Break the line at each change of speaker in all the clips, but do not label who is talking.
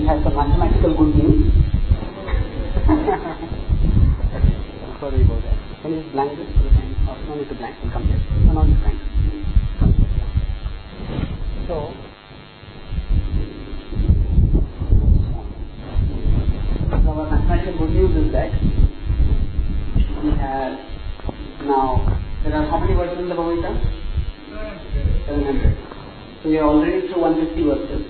have some mathematical good news. Sorry about that. Can you just blank this for the time? No need to blank. We'll come here. No, not blank. So, our mathematical good news is that we have now, there are how many verses in the Bhagavad Gita? 700. So we are already through 150 verses.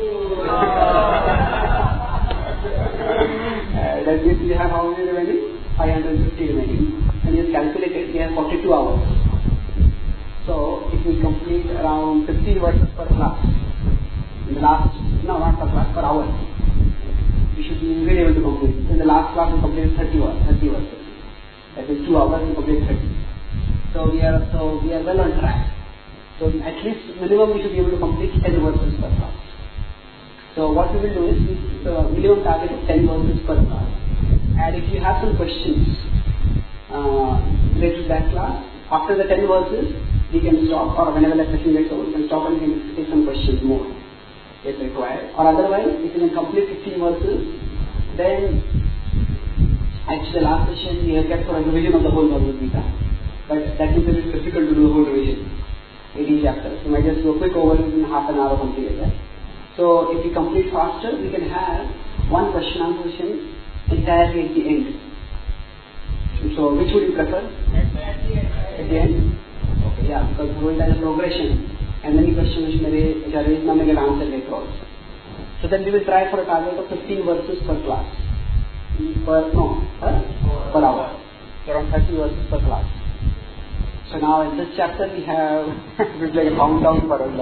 That means we have how many remaining? 550 remaining. And we have calculated we have 42 hours. So if we complete around 15 verses per class, in the last, no not per class, per hour, we should be really able to complete. In the last class we completed 30 verses. That is 2 hours we complete 30. So we are well on track. So at least minimum we should be able to complete 10 verses per class. So what we will do is minimum target of 10 verses per class. And if you have some questions related to that class, after the 10 verses we can stop, or whenever that session gets over we can stop and we can take some questions more if required. Or otherwise, if you can complete 15 verses, then actually the last session we have kept for a revision of the whole Bhagavad Gita. But that is a little difficult to do the whole revision. 18 chapters. So we might just do a quick overview in half an hour or something like that. So if we complete faster, we can have one question answer session entirely at the end. So which would you prefer? At the end? Okay, yeah, because we're going as a progression and many questions which are raised now may get answered later also. So then we will try for a target of 15 verses per class. Per hour. Around 30 verses per class. So now in this chapter we have it's like a countdown for us.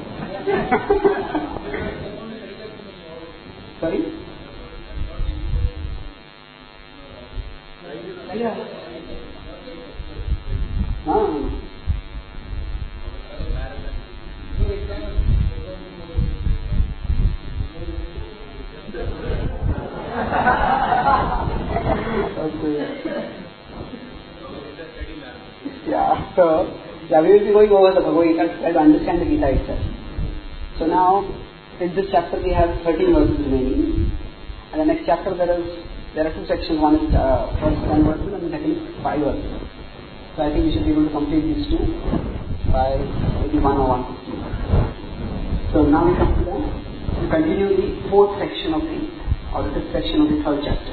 Sorry? Yeah. No. Okay. Yeah, so we will be going over the Bhagavad Gita to try to understand the Gita itself. So now, in this chapter we have 13 verses remaining, and the next chapter there are two sections. One is first 10 verses and the second is 5 verses. So I think we should be able to complete these two by maybe 1 or 150. So now we come to continue the fourth section of the fifth section of the third chapter.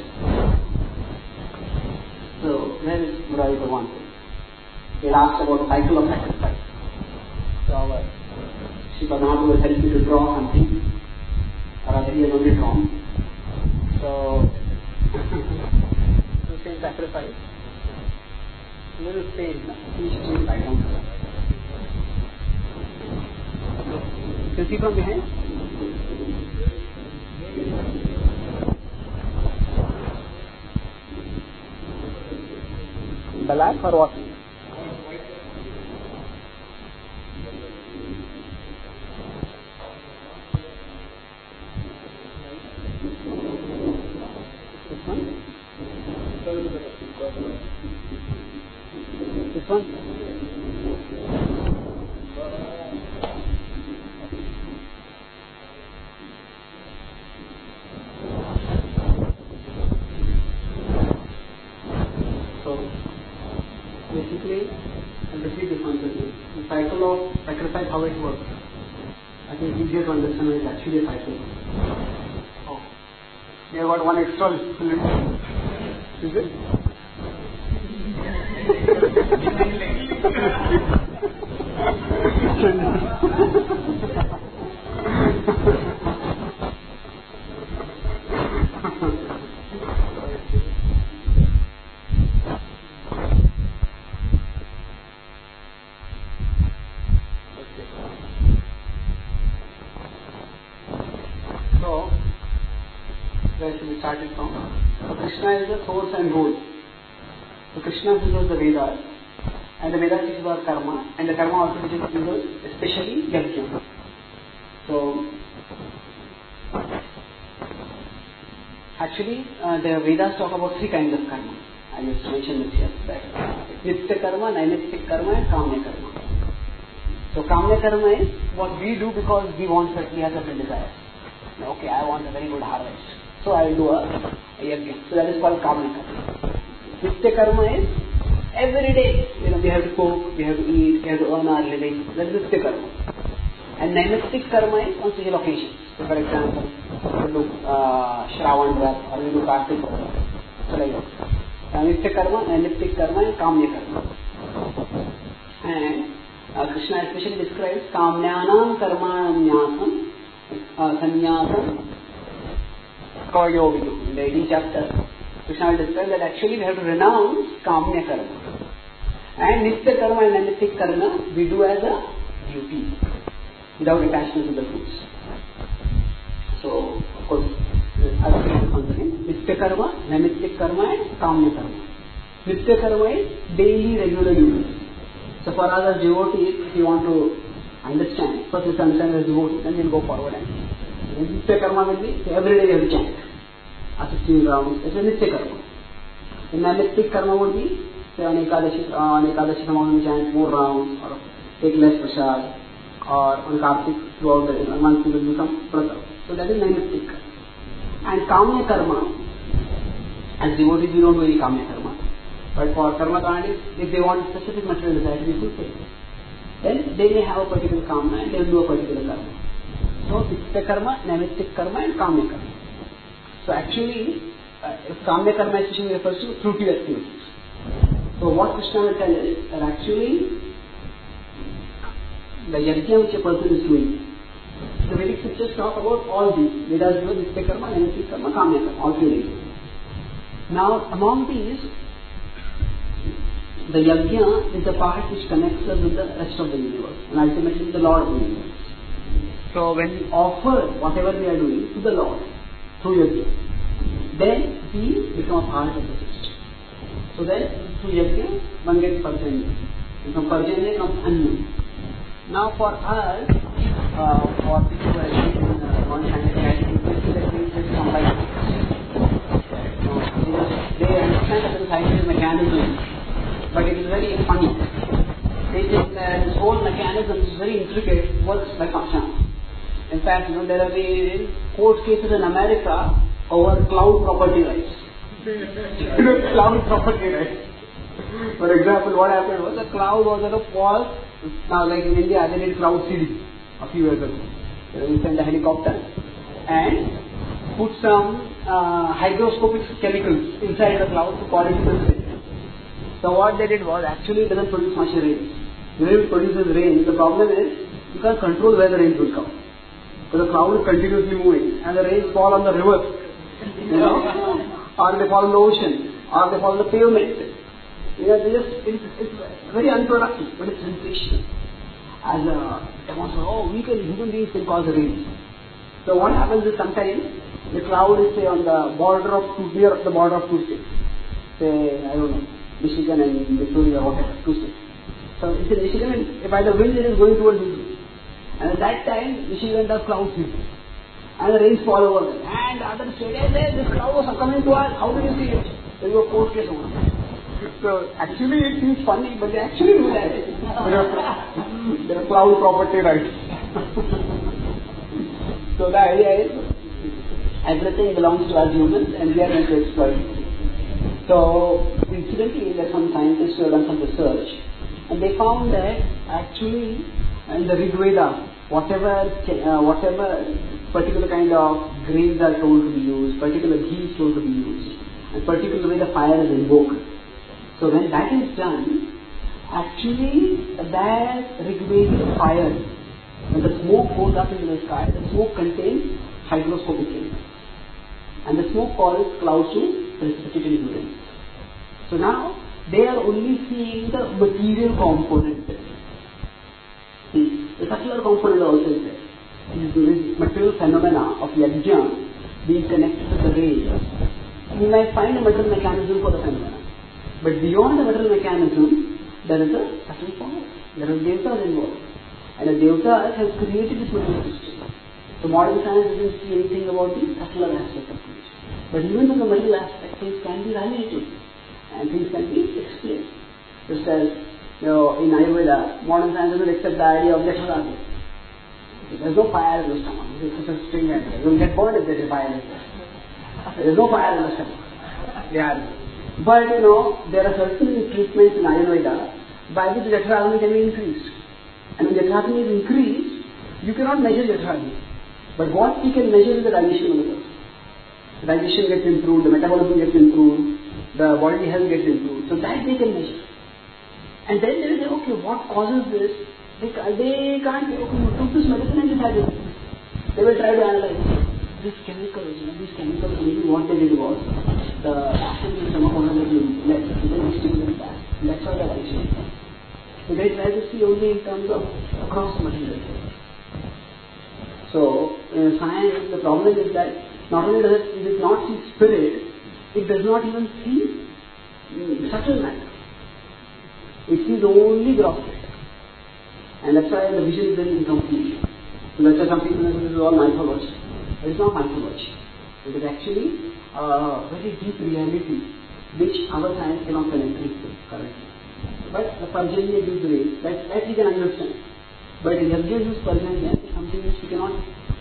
So where is Murari Bhagwan? He asked about the cycle of sacrifice. So our Sri Padmanabha will help you to draw something, or rather he has only drawn. So, to say sacrifice, a little space, he should see the background. You can see from behind? Black or what? This one? So, basically, I'll repeat this one. The cycle of sacrifice, how it works. I think it's easier to understand when it's actually a cycle. Oh, we have got one extra little. Is it? So, where should we start it from? So Krishna is the source and goal. So Krishna teaches us the Vedas, and the Vedas teaches us karma, and the karma also teaches us especially yajna. So actually the Vedas talk about three kinds of karma. I just mentioned this here, that nitya karma, nainitya karma and kamya karma. So kamya karma is what we do because we want, we have certain desires. Okay, I want a very good harvest. So I will do a yajna. So that is called kamya karma. Nitya karma is every day, we have to cook, we have to eat, we have to earn our living. That is nitya karma. And naimittik karma is on special occasions. So for example, we do Shravan Vrat or we do Kartik Vrat. So like that. Nitya karma, naimittik karma and kamya karma. And Krishna especially describes kamnyanam karmanam sannyasam kayovidu. In the 18th chapter, Krishna will describe that actually we have to renounce kamya karma. And nitya karma and naimittik karma we do as a duty, without attachment to the fruits. So, of course, I will say this once again. Nitya karma, naimittik karma and kamya karma. Nitya karma is daily regular duties. So for us as devotees, if you want to understand, first you understand as devotees, then you will go forward. And nitya karma will be, every day you have to chant. 16 rounds, it's a nitya karma. In naimittik karma would be, say on Ekadashi Samagam you chant more rounds, or take less prasad, or on Kartik throughout the month you will do some prasad. So that is naimittik karma. And kamya karma, as devotees we don't do any kamya karma. But for karma kandis, if they want specific material desire to be fulfilled, then they may have a particular karma and they will do a particular karma. So nitya karma, naimittik karma and kamya karma. So actually, if kamya karma especially refers to fruitive activities. So what Krishna will tell is that actually the yajna which a person is doing, the Vedic scriptures talk about all these. Vedas do nitya karma, naimittik karma, kamya karma, all three days. Now among these, the yajna is the part which connects us with the rest of the universe and ultimately the Lord of the universe. So when we offer whatever we are doing to the Lord through yajna, then we become a part of the system. So then through yajna one gets parjanya. And from parjanya comes anna. Now for us, for people who are in one scientific activity, that means just combine. They understand that the scientific mechanism, but it is very funny. They think that this whole mechanism is very intricate, works like a chance. In fact, there have been court cases in America over cloud property rights. Cloud property rights. For example, what happened was a cloud was at a fall. Now, like in India, they did cloud seeding a few years ago. They sent a helicopter and put some hygroscopic chemicals inside the cloud to quality the. So what they did was, actually it doesn't produce much rain. When it produces rain, the problem is you can't control where the rain will come. So the cloud is continuously moving and the rains fall on the river, or they fall on the ocean, or they fall on the pavement. It's very unproductive, but it's sensational. As a demonstration, we human beings can cause rain. So what happens is sometimes the cloud is say on the border of near the border of two states. Say, I don't know, Michigan and Missouri or whatever, two states. So it's in Michigan and by the wind it is going towards Missouri. And at that time, Michigan does cloud seeding. And the rains fall over them. And the other state, hey, this cloud was coming to us, how do you see it? There is a court case over there. So actually it seems funny, but they actually do that. There are cloud property rights. So the idea is, everything belongs to us humans and we are going to exploit it. So incidentally, there are some scientists who have done some research and they found that actually in the Rig Veda, whatever particular kind of grains are told to be used, particular ghee is told to be used, and particular way the fire is invoked. So when that is done, actually that Rig Vedic fire, when the smoke goes up into the sky, the smoke contains hygroscopic rays. And the smoke causes clouds to precipitate rain. So now they are only seeing the material component. See, the subtler component also is there. This material phenomena of yajna being connected to the rays. We might find a material mechanism for the phenomena. But beyond the material mechanism, there is a subtle power. There are devatas involved. And the devatas have created this material system. So modern science doesn't see anything about the subtler aspect of things. But even in the material aspect, things can be related and things can be explained. Just as, in Ayurveda, modern science doesn't accept the idea of Jatharaja. There's no fire in the stomach. This is such a strange idea. You will get burned if there is fire in the stomach. There is no fire in the stomach. Yeah. But there are certain treatments in Ayurveda by which Jఠराग्नि can be increased. And when Jఠराग्नि is increased, you cannot measure Jఠराग्नि. But what we can measure is the digestion of the person. The digestion gets improved, the metabolism gets improved, the bodily health gets improved. So that they can measure. And then they will say, okay, what causes this? They can't say, okay, you took this medicine and it had it. They will try to analyze these chemicals, maybe what they did was, the acid in the stomach was a little less, then they stimulate that. And that's why the digestion is. So they try to see only in terms of gross material. So, in science, the problem is that not only does it not see spirit, it does not even see subtle matter. It sees only gross matter. And that's why the vision is very incomplete. So that's why some people say this is all mythology. It is not mythology. It is actually a very deep reality which our science cannot penetrate currently. But the Parjanya gives way, that we can understand. But Yajna's Parjanya is something which we cannot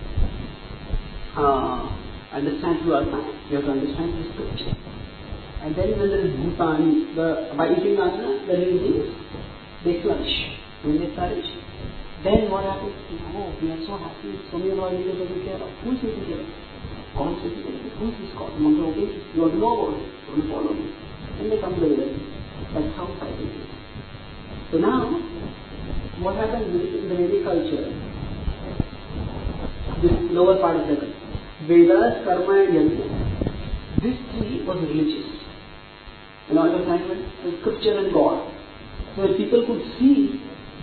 understand through our science. We have to understand the scripture. And then when there is Bhutan, by eating Ajna, the living beings, they flourish. When they flourish, then what happens? Oh, we are so happy, so many of our leaders are taken care of. Who is taking care of? God is taking care of. Who is this God? Okay, you want to know about it, you want to follow me. Then they come to the village. That's how cycle is. So now, what happens in the Vedic culture, this lower part of the culture, Vedas, Karma and Yajna, this three was religious. It was kind of scripture and God. So when people could see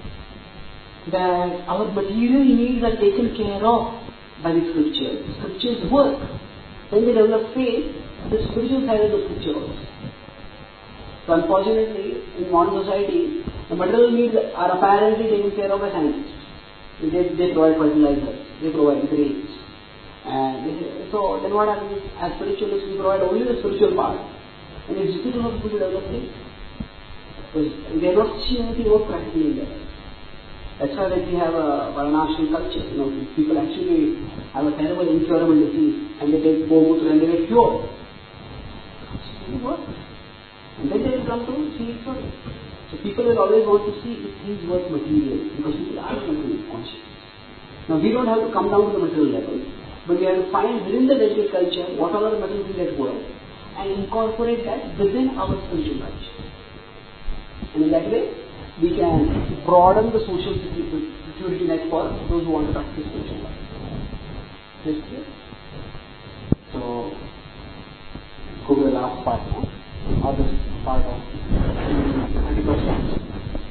that our material needs are taken care of by the scriptures work, then they develop faith, the spiritual side of the scripture also. So unfortunately, in modern society, the material needs are apparently taken care of by scientists. They provide fertilizers, they provide grains. And so then what happens is, as spiritualists, we provide only the spiritual part. And it's difficult for people to develop faith. Because they are not seeing anything work practically in their life. That's why when we have a Varnashram culture, people actually have a terrible incurable disease and they take Gomutra and they get cured. It works. And then they will come to see it first. So people will always want to see if things work materially, because people are materially conscious. Now we don't have to come down to the material level, but we have to find within the Vedic culture what are the material things that work and incorporate that within our spiritual culture. And in that way, we can broaden the social security net for those who want to practice spiritual life. Yes, yes. So, go to the last part now, or this part of 30%.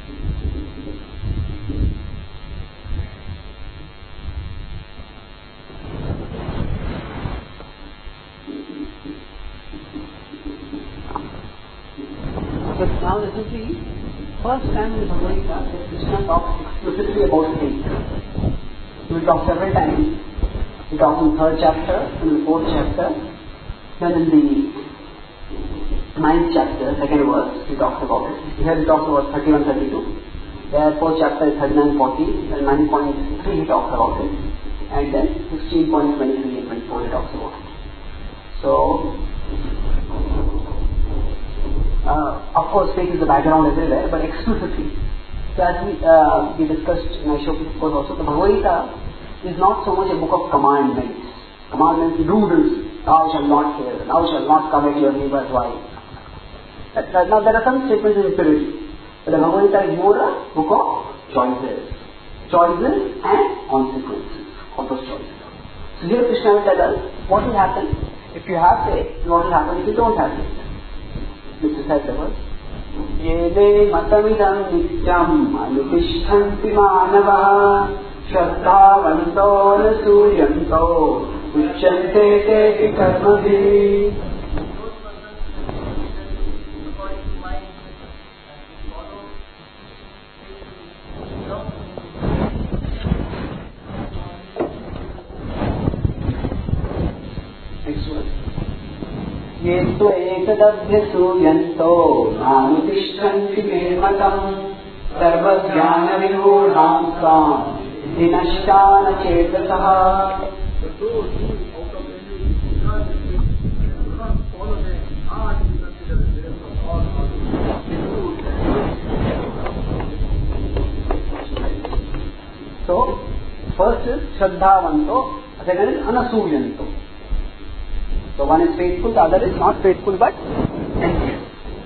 But now this is the first time in the Bhagavad Gita that Krishna talks explicitly about hate. He will talk several times. He talks in the 3rd chapter, in the 4th chapter, then in the 9th chapter, 2nd verse, he talks about it. Here he talks about 31-32. There 4th chapter is 39-40, then 9.3 he talks about it, and then 16.23 and 24 he talks about it. So, of course, faith is the background everywhere, but explicitly. So as we discussed in Aishopic course also, the Bhagavad Gita is not so much a book of commandments. Commandments, do this, thou shalt not kill, thou shalt not covet your neighbor's wife. Now there are some statements in purity, but the Bhagavad Gita is more a book of choices. Choices and consequences of those choices. So here Krishna will tell us what will happen if you have faith and what will happen if you don't have faith. This is the verse. Yede matamidam nityam anutishtanti manavaha shraddhavanto nasuyanto uchyante te karmabhi. Next verse. ये तो एतदभ्यसूयन्तो नानुतिष्ठन्ति मे मतम् सर्वज्ञानविमूढांस्तान् vinashtana chetasaha.
But those who out of any desire do not follow them are to be considered as there from all others.
So, first is Shraddhavanto, second is Anasuyanto. So one is faithful, the other is not faithful but envious.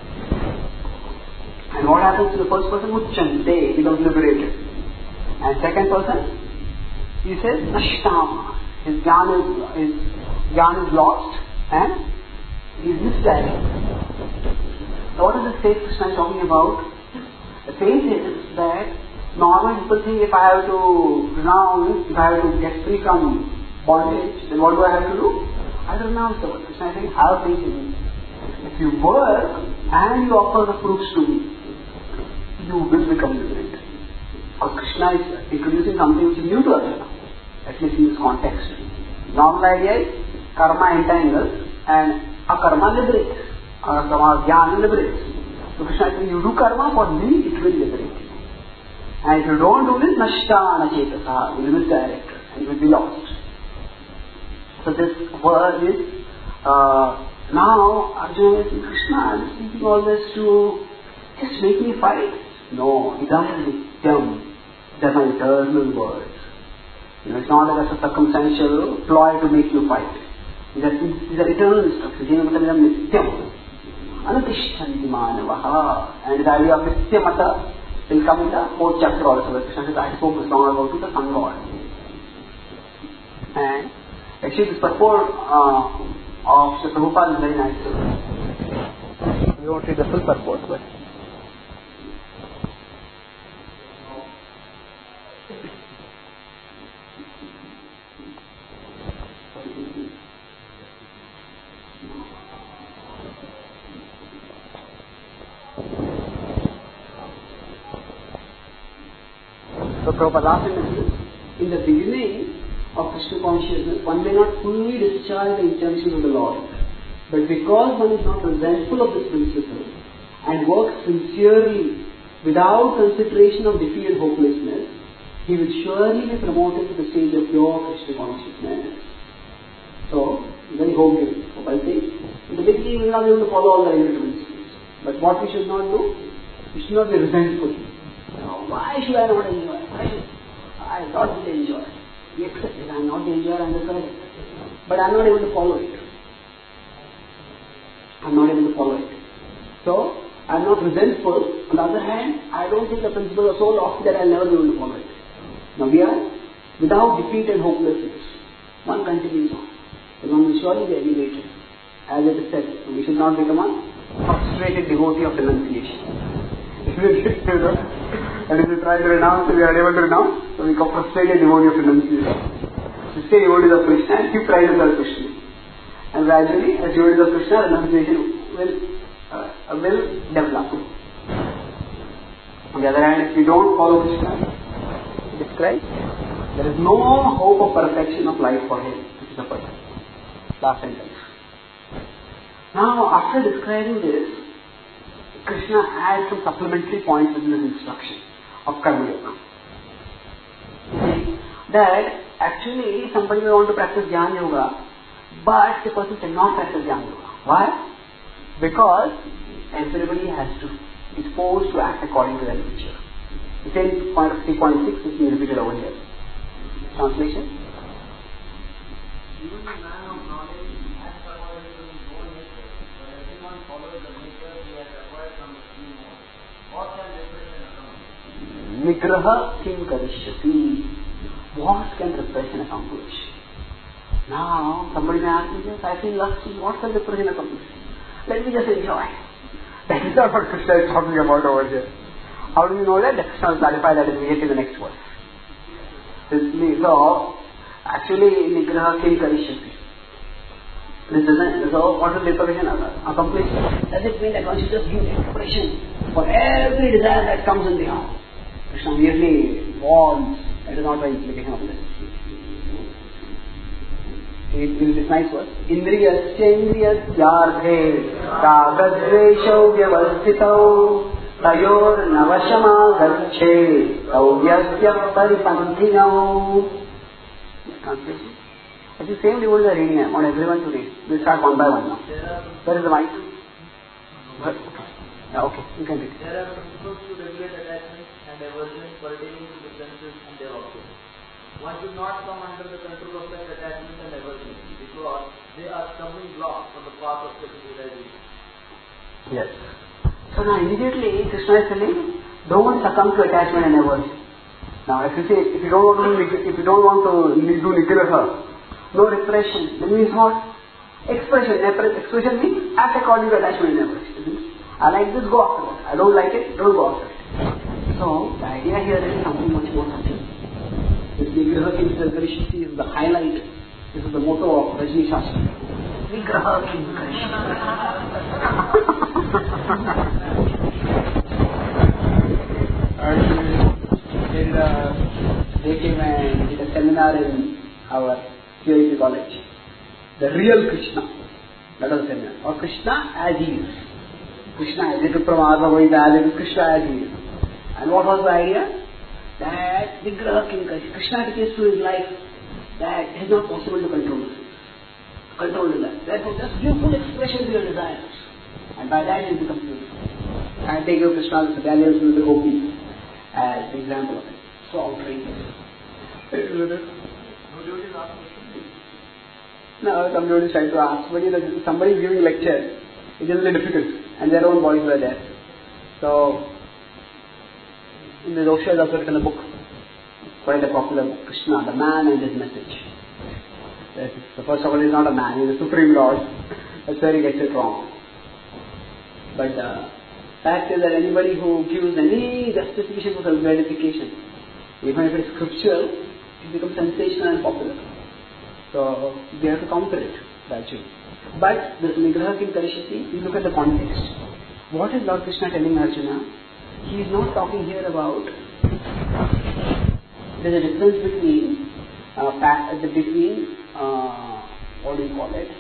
And what happens to the first person? Uchante, becomes liberated. And second person, he says Nashtama. His jnana is lost and he is misdirected. So what is the faith Krishna is talking about? The faith is that normally people think if I have to get free from bondage, then what do I have to do? I have to renounce the world. Krishna is saying, have faith in me. If you work and you offer the fruits to me, you will become liberated. Because Krishna is introducing something which is new to Arjuna, at least in this context. Normal idea is karma entangles and akarma liberates. Akarma jnana liberates. So Krishna is saying, you do karma for me, it will liberate you. And if you don't do this, nashtana chetasaha, you will be misdirected and you will be lost. So this word is, now Arjuna is saying, Krishna, I am speaking all this to just make me fight. No, idam nityam. They're my eternal words. It's not like a circumstantial ploy to make you fight. These are eternal instructions. Jnana nityam. Anatishtanti manavaha. And the idea of nityamata will come in the 4th chapter also. Where Krishna says, I spoke this long ago to the sun god. And actually this purport of Sri Prabhupada is very nice. We won't read the full purport, but so Prabhupada asked him, in the beginning of Krishna consciousness, one may not fully discharge the intentions of the Lord. But because one is not resentful of this principle and works sincerely without consideration of defeat and hopelessness, he will surely be promoted to the stage of pure Krishna consciousness. So, very hopeful. I think, in the beginning we will not be able to follow all the regular principles. But what we should not do, we should not be resentful. Why should I not enjoy? I thought to enjoy. We accept it. I am not the enjoyer, I am the servant. But I am not able to follow it. So, I am not resentful. On the other hand, I don't think the principles are so lofty that I will never be able to follow it. Now we are without defeat and hopelessness. One continues on. So one will surely be elevated. As it is said, we should not become a frustrated devotee of renunciation. And if we try to renounce, we are able to renounce, so we become frustrated devotee of renunciation. So stay devotees of Krishna and keep trying to serve Krishna. And gradually, as devotees of Krishna, renunciation will develop. On the other hand, if we don't follow Krishna, described, there is no hope of perfection of life for him. This is the point. Last sentence. Now, after describing this, Krishna adds some supplementary points within his instruction of Karma Yoga. That actually somebody may want to practice Jnana Yoga, but the person cannot practice Jnana Yoga. Why? Because everybody has to be forced to act according to their nature. The same point of 3.6 is being repeated over here. Translation?
Even the man of knowledge has acquired his own nature, but everyone follows the nature he has acquired from the free mode. What can repression accomplish?
Nigraha kim karishyati. What can repression accomplish? Now, somebody may ask me, yes, I feel lusty. What can repression accomplish? Let me just enjoy. That is not what Krishna is talking about over here. How do you know that? Krishna will clarify that immediately in the next verse. So, actually, Nigraha kim karishyati. So, what will deprivation accomplish? Does it mean that one should just give expression for every desire that comes in the heart? Krishna merely warns. That is not the implication of this. It is this nice word. Indriyascendriyas yardhe kagadveshau vyavastitau Tayor Navashama Garche Tavyasya Paripantino. Translation. It's the same devotees are reading. I want everyone to read. We'll start one by one now. Where is the mic? Okay, you can read.
There are principles to regulate attachments and aversions pertaining to the senses and their objects. One should not come under the control of such attachments and aversions because they are stumbling blocks on the path of self-realization.
Yes. So now immediately Krishna is telling, don't succumb to attachment and aversion. Now if you say, if you don't want to do nigraha, no repression, then means what? Expression. Expression means act according to attachment and aversion. I like this, go after it. I don't like it, don't go after it. So the idea here is something much more subtle. This Nigraha Kim Karishiti is the highlight. This is the motto of Rajni Shastra. Nigraha Kim Karishiti. They came and did a seminar in our QIT college. The real Krishna. That was the seminar. Or Krishna as he is. Krishna as it is Krishna as he is. And what was the idea? That Nigraha Kim Karishiti. Krishna teaches to his life that it is not possible to control it. Control desire. Therefore, just give full expression to your desires. And by that you become beautiful. I take your Krishna's dalliance with the gopis as the example of it. So outrageous. No, somebody is trying to ask. Somebody is giving lecture. It is really difficult. And their own boys were there. So, in the Dosha is also written a book. Quite a popular book. Krishna, the man and his message. So first of all, he is not a man. He is the Supreme Lord. That's where he gets it wrong. But the fact is that anybody who gives any justification for self-gratification, even if it is scriptural, it becomes sensational and popular. So they have to counter it gradually. But this Nigraha Kim Karishiti, you look at the context. What is Lord Krishna telling Arjuna? He is not talking here about. There is a difference between what do you call it?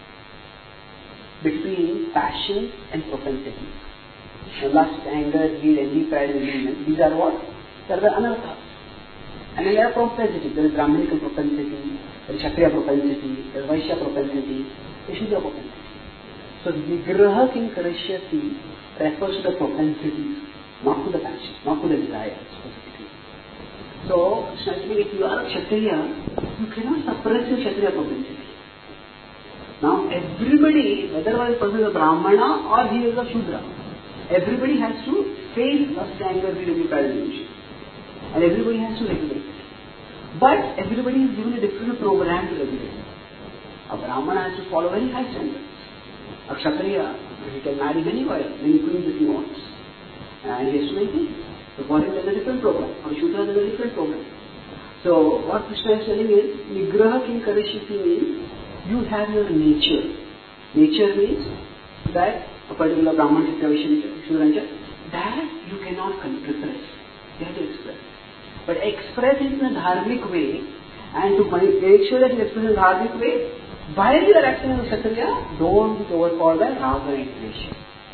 Between passion and propensity. Lust, anger, greed, envy, pride, and resentment. These are what? They are the anarthas. And then there are propensity. There is Brahminical propensity, there is Kshatriya propensity, there is Vaishya propensity, there is Shudra propensity. So Nigraha Kim Karishiti refers to the propensities, not to the passion, not to the desires specifically. So, if you are a Kshatriya, you cannot suppress your Kshatriya propensity. Now, everybody, whether one person is a Brahmana or he is a Shudra, everybody has to face lust, anger, greed, envy, pride, and illusion. And everybody has to regulate it. But everybody is given a different program to regulate it. A Brahmana has to follow very high standards. A Kshatriya, he can marry many queens if he wants. And he has to make it. So for him there is a different program. For Shudra there is a different program. So what Krishna is telling is, Nigraha Kim Karishiti means, you have your nature. Nature means that a particular Brahman, Shudra, that you cannot repress. You have to express. But express it in a dharmic way, and to make sure that you express in a dharmic way, while you are acting as a Kshatriya, don't go for that raga and ద్వేషం.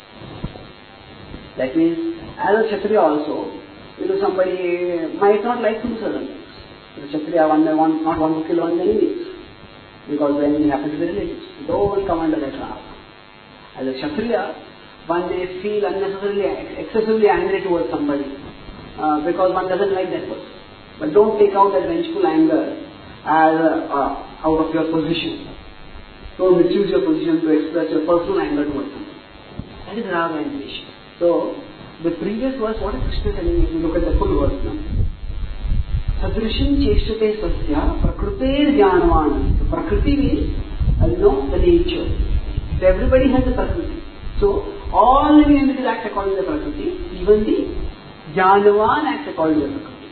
That means, as a Kshatriya also, somebody might not like to do certain things. The Kshatriya not want to kill one's enemies, because the enemy happens to be relatives. Don't come under that raga. As a Kshatriya, one may feel unnecessarily, excessively angry towards somebody, because one doesn't like that person. But don't take out that vengeful anger as out of your position. Don't misuse your position to express your personal anger towards somebody. That is raga and ద్వేషం. So, the previous verse, what is Krishna telling? If you look at the full verse now. Sadrishim cheshtate sasya prakruter jnanavan. So, prakriti means, the nature. So, everybody has a prakriti. So, all living entities act according to the prakriti. Even the jnanavan acts according to the prakriti.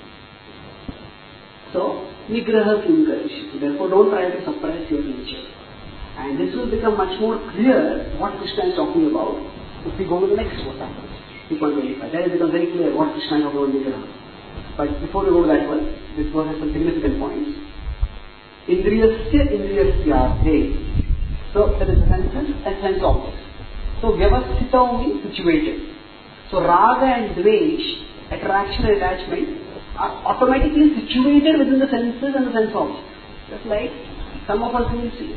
So, Nigraha Kim Karishiti. Therefore, don't try to suppress your nature. And this will become much more clear what Krishna is talking about if we go to the next verse, 3.25. Then it becomes very clear what Krishna is talking about Nigraha. But before we go to that verse, this verse has some significant points. Indriyasya indriyasyarthe. So, that is the senses and sense objects. So, vyavasthita means situated. So raga and dvesh, attraction and attachment, are automatically situated within the senses and the sense object. Just like some of us will see,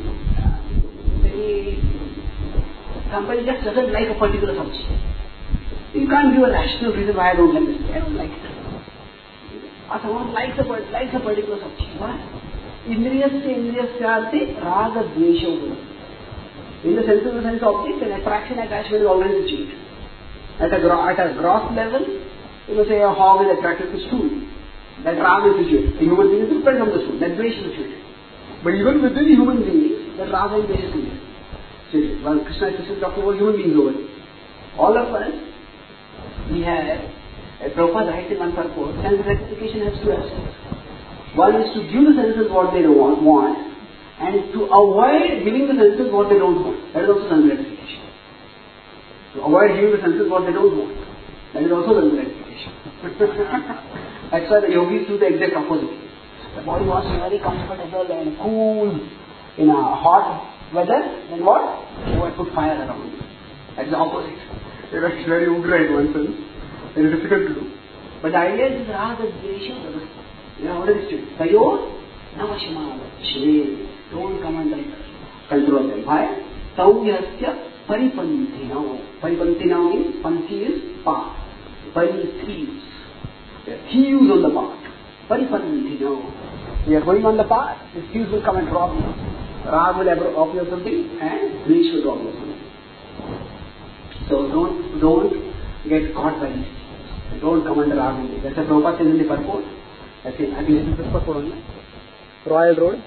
somebody just doesn't like a particular subject. You can't give a rational reason why I don't like this. I don't like it. Or someone likes a particular subject. Why? Indriyasya raga dvesha. In the sense of the sense object, an attraction attachment is already situated. At a gross level, you may say a hog is attracted to stool. That raga is situated. A human being is different from the stool. That dvesha is situated. But even within human beings, that raga and dvesha is situated. Well, Krishna is talking about human beings over here. All of us, we have, Prabhupada writes in one purport, sense gratification has two aspects. One is to give the senses what they don't want, and to avoid giving the senses what they don't want. That is also sense gratification. To avoid giving the senses what they don't want. That is also sense gratification. That's why the yogis do the exact opposite. The body wants to be very comfortable and cool in a hot weather, then what? They would put fire around it. That's the opposite. It's very ugra in one sense. Very difficult to do. But the idea is raga dvesha. You know what is it? Tayo navashama. Don't come under control them. Why? Tauyasya paripanthina. Paripanthina means panthi is path. Pari is thieves. Thieves on the path. Paripanthina. We are going on the path. The thieves will come and rob you. Raga will rob you something and Dvesh will rob you something. So don't get caught by this. Don't come under Raga. That's a Prabhupada says in the purport. That's it. I think this is the purport only. Royal Road.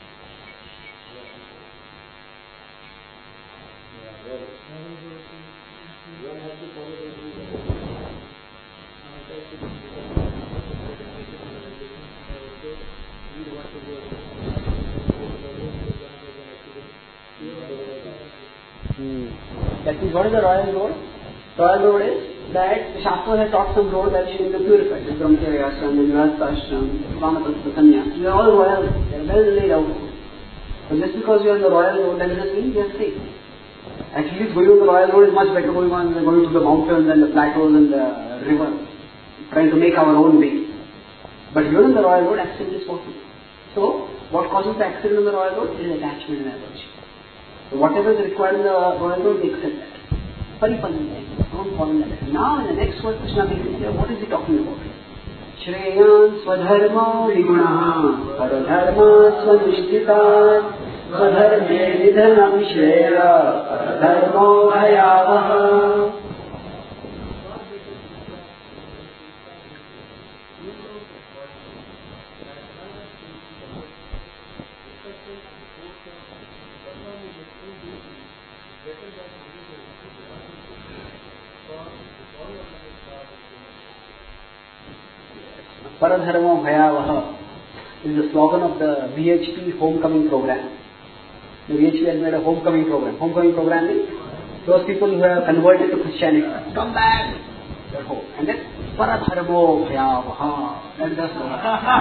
That means what is the Royal Road? Royal Road is that the Shastras have taught some road that should be purified. The Brahmacharya Ashram, the Grihastha Ashram, Vanaprastha, Sannyas. We are all royal. They are well laid out. So just because we are on the Royal Road doesn't mean we are safe. At least going on the Royal Road is much better going to the mountains and the plateaus and the rivers, trying to make our own way. But even on the Royal Road, accident is possible. So what causes the accident on the Royal Road is attachment and aversion. So whatever is required in the Royal Road, we accept that. Paripanthina. Don't fall in that. Now in the next word, Krishna begins here, what is he talking about? Shreyan swadharma vigunaha paradharma swanishtitat swadharme nidhanam shreya paradharmo bhayavaha. Paradharmo Bhayavaha is the slogan of the VHP homecoming program. The VHP has made a homecoming program. Homecoming program is those people who have converted to Christianity. Come back! Their home. And then Paradharmo Bhayavaha. That is the slogan.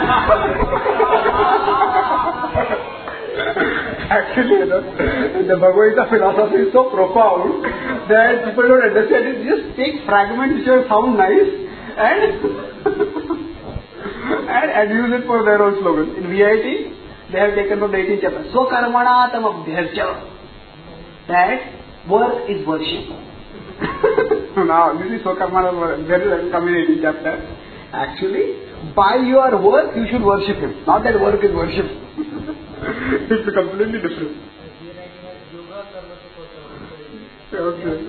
Actually, the Bhagavad Gita philosophy is so profound that people don't understand it. Just take fragments which sound nice and use it for their own slogan. In VIT, they have taken from the 18th chapter. Swakarmana tam abhyarcha. That work is worship. Now, this is Swakarmana, there is come in 18th chapter. Actually, by your work, you should worship him. Not that work is worship. It's completely different. Okay.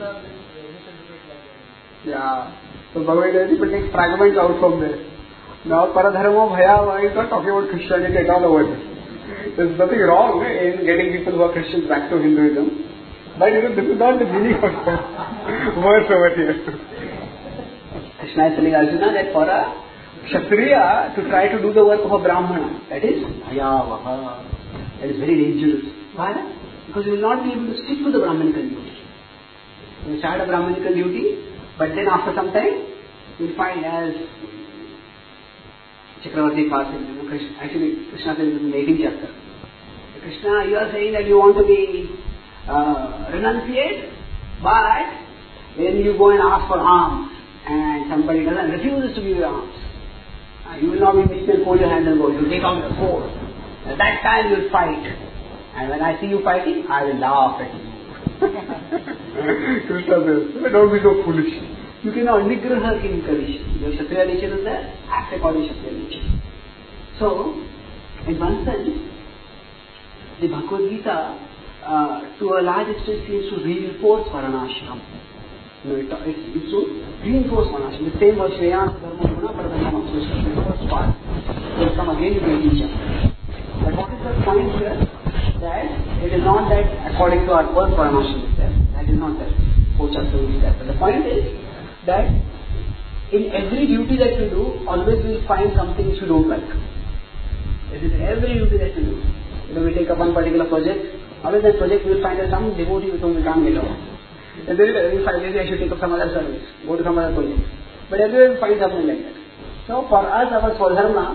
Yeah. So Bhagavad Gita takes fragments out from there. Now Paradharmo Bhayavaha is not talking about Christianity at all over this. There's nothing wrong in getting people who are Christians back to Hinduism. But this is not the meaning of the verse over here. Krishna is telling Arjuna that for a Kshatriya to try to do the work of a Brahmana, that is Bhayavaha. That is very dangerous. Why? Because you will not be able to stick to the Brahmanical duty. You start a Brahmanical duty, but then after some time, you will find as Chakravarti passes, actually Krishna says in the 18th chapter. Krishna, you are saying that you want to be renunciate, but then you go and ask for alms. and somebody refuses to give you arms, you will not be weak and fold your hands and go. You take out the sword. At that time you will fight. And when I see you fighting, I will laugh at you. Krishna says, don't be so foolish. You cannot nigraha kinkarish. Your Kshatriya nature is there, act according to Kshatriya nature. So, in one sense, the Bhagavad Gita to a large extent seems to reinforce Varnashram. It's to reinforce Varnashram. The same was Shreyana Dharma Guna Pradhanam. So it's the first part. Will come again in the teacher. But what is the point here? That it is not that according to our first Varnashram is there. That is not there. Pochastra is there. But the point is that in every duty that we do, always we will find something which we don't like. It is every duty that we do. We take up one particular project. Always that project we will find some devotee with whom we can't get along. And then we find maybe I should take up some other service, go to some other project. But everywhere we find something like that. So for us, our Swadharma,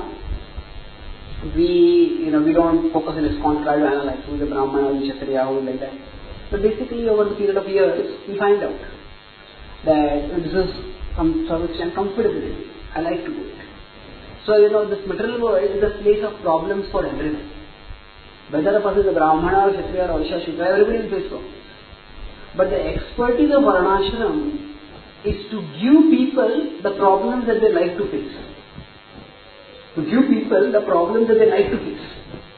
we don't focus on ISKCON, try to analyze who is the Brahmana, who is Kshatriya, who is like that. But basically over the period of years, we find out that this is some service and comfortability. I like to do it. So this material world is a place of problems for everyone. Whether a person is a Brahmana or Kshatriya or Vaishya, Shudra, everybody will face problems. But the expertise of Varnashram is to give people the problems that they like to face. To give people the problems that they like to face.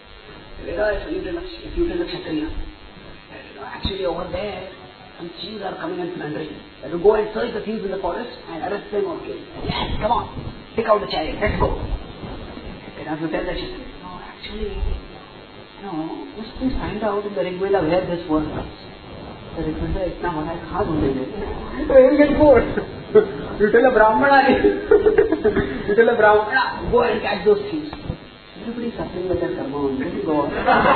If you tell a Kshatriya, actually over there, some thieves are coming and plundering. Let us go and search the thieves in the forest and arrest them or kill them. Yes, come on, take out the chariot, let's go. And if you tell the Kshatriya, no, actually, just please find out in the Rigveda where this word comes. The Rigveda is not what I can't do. You get bored. You tell a Brahmana, go and catch those thieves. Everybody is suffering with their karma. Let it go on.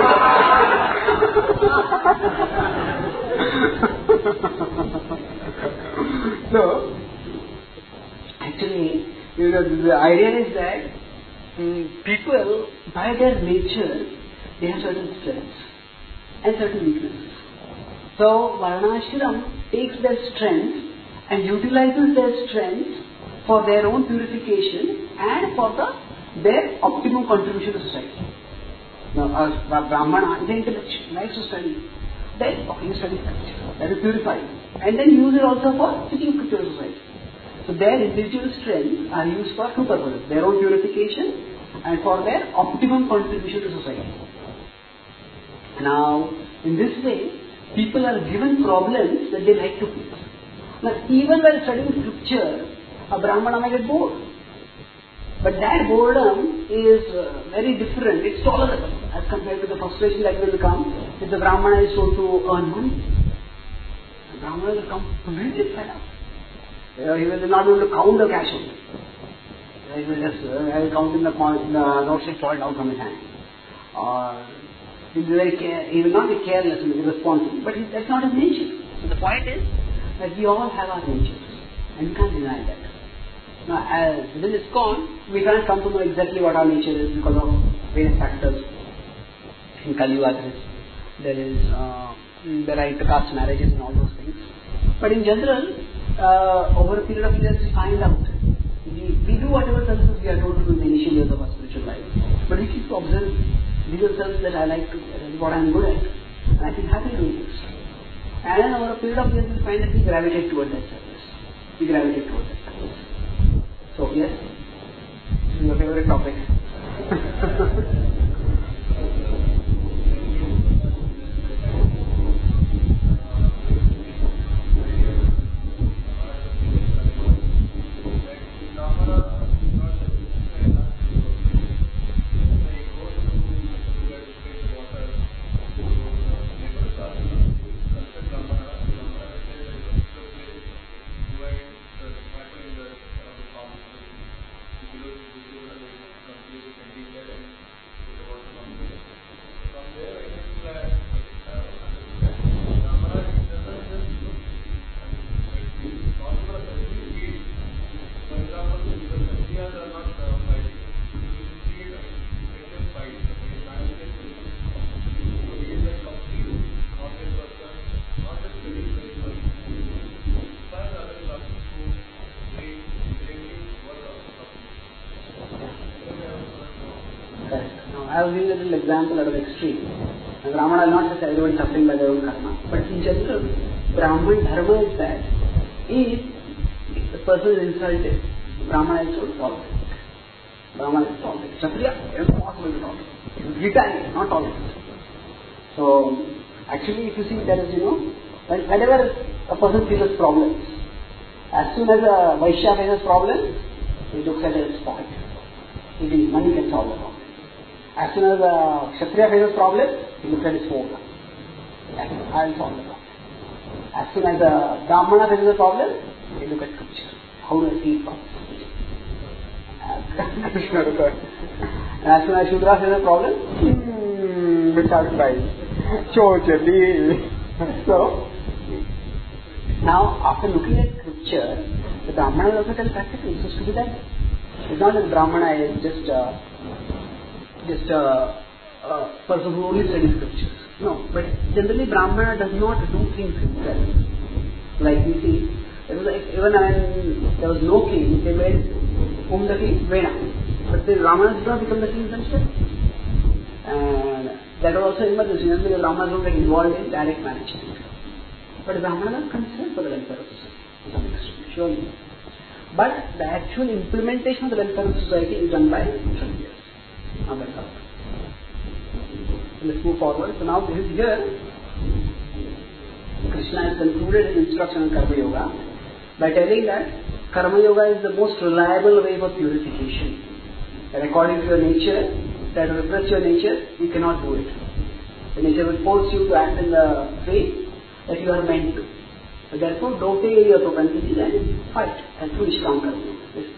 So, actually, the idea is that people, by their nature, they have certain strengths and certain weaknesses. So, Varnashram takes their strengths and utilizes their strengths for their own purification and for their optimum contribution to society. Now, a Brahmana is intellectual, likes to study. Then, you study scripture, that is purified. And then use it also for teaching scripture to society. So, their individual strengths are used for two purposes, their own purification and for their optimum contribution to society. Now, in this way, people are given problems that they like to face. Now, even while studying scripture, a Brahmana may get bored. But that boredom is very different. It's tolerable as compared to the frustration that will come if the Brahmana is told to earn money. The Brahmana will come completely fed up. He will not be able to count the cash only. He will just count in the notes that fall down from his hand. Or he will not be careless and irresponsible. But that's not his nature. So the point is that we all have our natures. And we can't deny that. Now, as this is ISKCON, we can't come to know exactly what our nature is because of various factors. In Kali Yuga, there is the right to caste marriages and all those things. But in general, over a period of years, we find out. We do whatever services we are told to do in the initial years of our spiritual life. But we keep to observe these are services that I like to do, what I am good at. And I feel happy doing this. And then over a period of years, we find that we gravitate towards that service. We gravitate towards that service. So, yes, this is your favorite topic. I was giving a little example out of extreme. And Brahmana is not just everyone suffering by their own karma, but in general, Brahman dharma is that if the person is insulted, Brahmana is to tolerate. Brahmana is tolerate. Kshatriya is impossible to tolerate. It's retaliate, not tolerate. So, actually, if you see, there is, whenever a person faces problems, as soon as a Vaishya faces problems, he looks at his pocket. He thinks money can solve the problem. As soon as a Kshatriya faces problems, he looks at his phone. I will solve the problem. As soon as a Brahmana faces a problem, he looks at scripture. How do I see it from? And as soon as Shudra faces a problem, without crying. So, now after looking at scripture, the Brahmana is also tell practically, so to be that. It's not that Brahmana is just a person who only studies scriptures. No, but generally Brahmana does not do things himself. Like we see, it was like even when there was no king, they made whom the king? Vena. But the Brahmanas did not become the king themselves. And that was also emergency. Generally the Brahmanas don't get involved in direct management. But the Brahmanas are concerned for the welfare of society to some extent, surely. But the actual implementation of the welfare of society is done by Kshatriyas. Let's move forward. So now this is here. Krishna has concluded his instruction on Karma Yoga by telling that Karma Yoga is the most reliable way for purification. And according to your nature, that to repress your nature, you cannot do it. The nature will force you to act in the way that you are meant to. So therefore, don't take your propensity and fight and do Ishram Karma.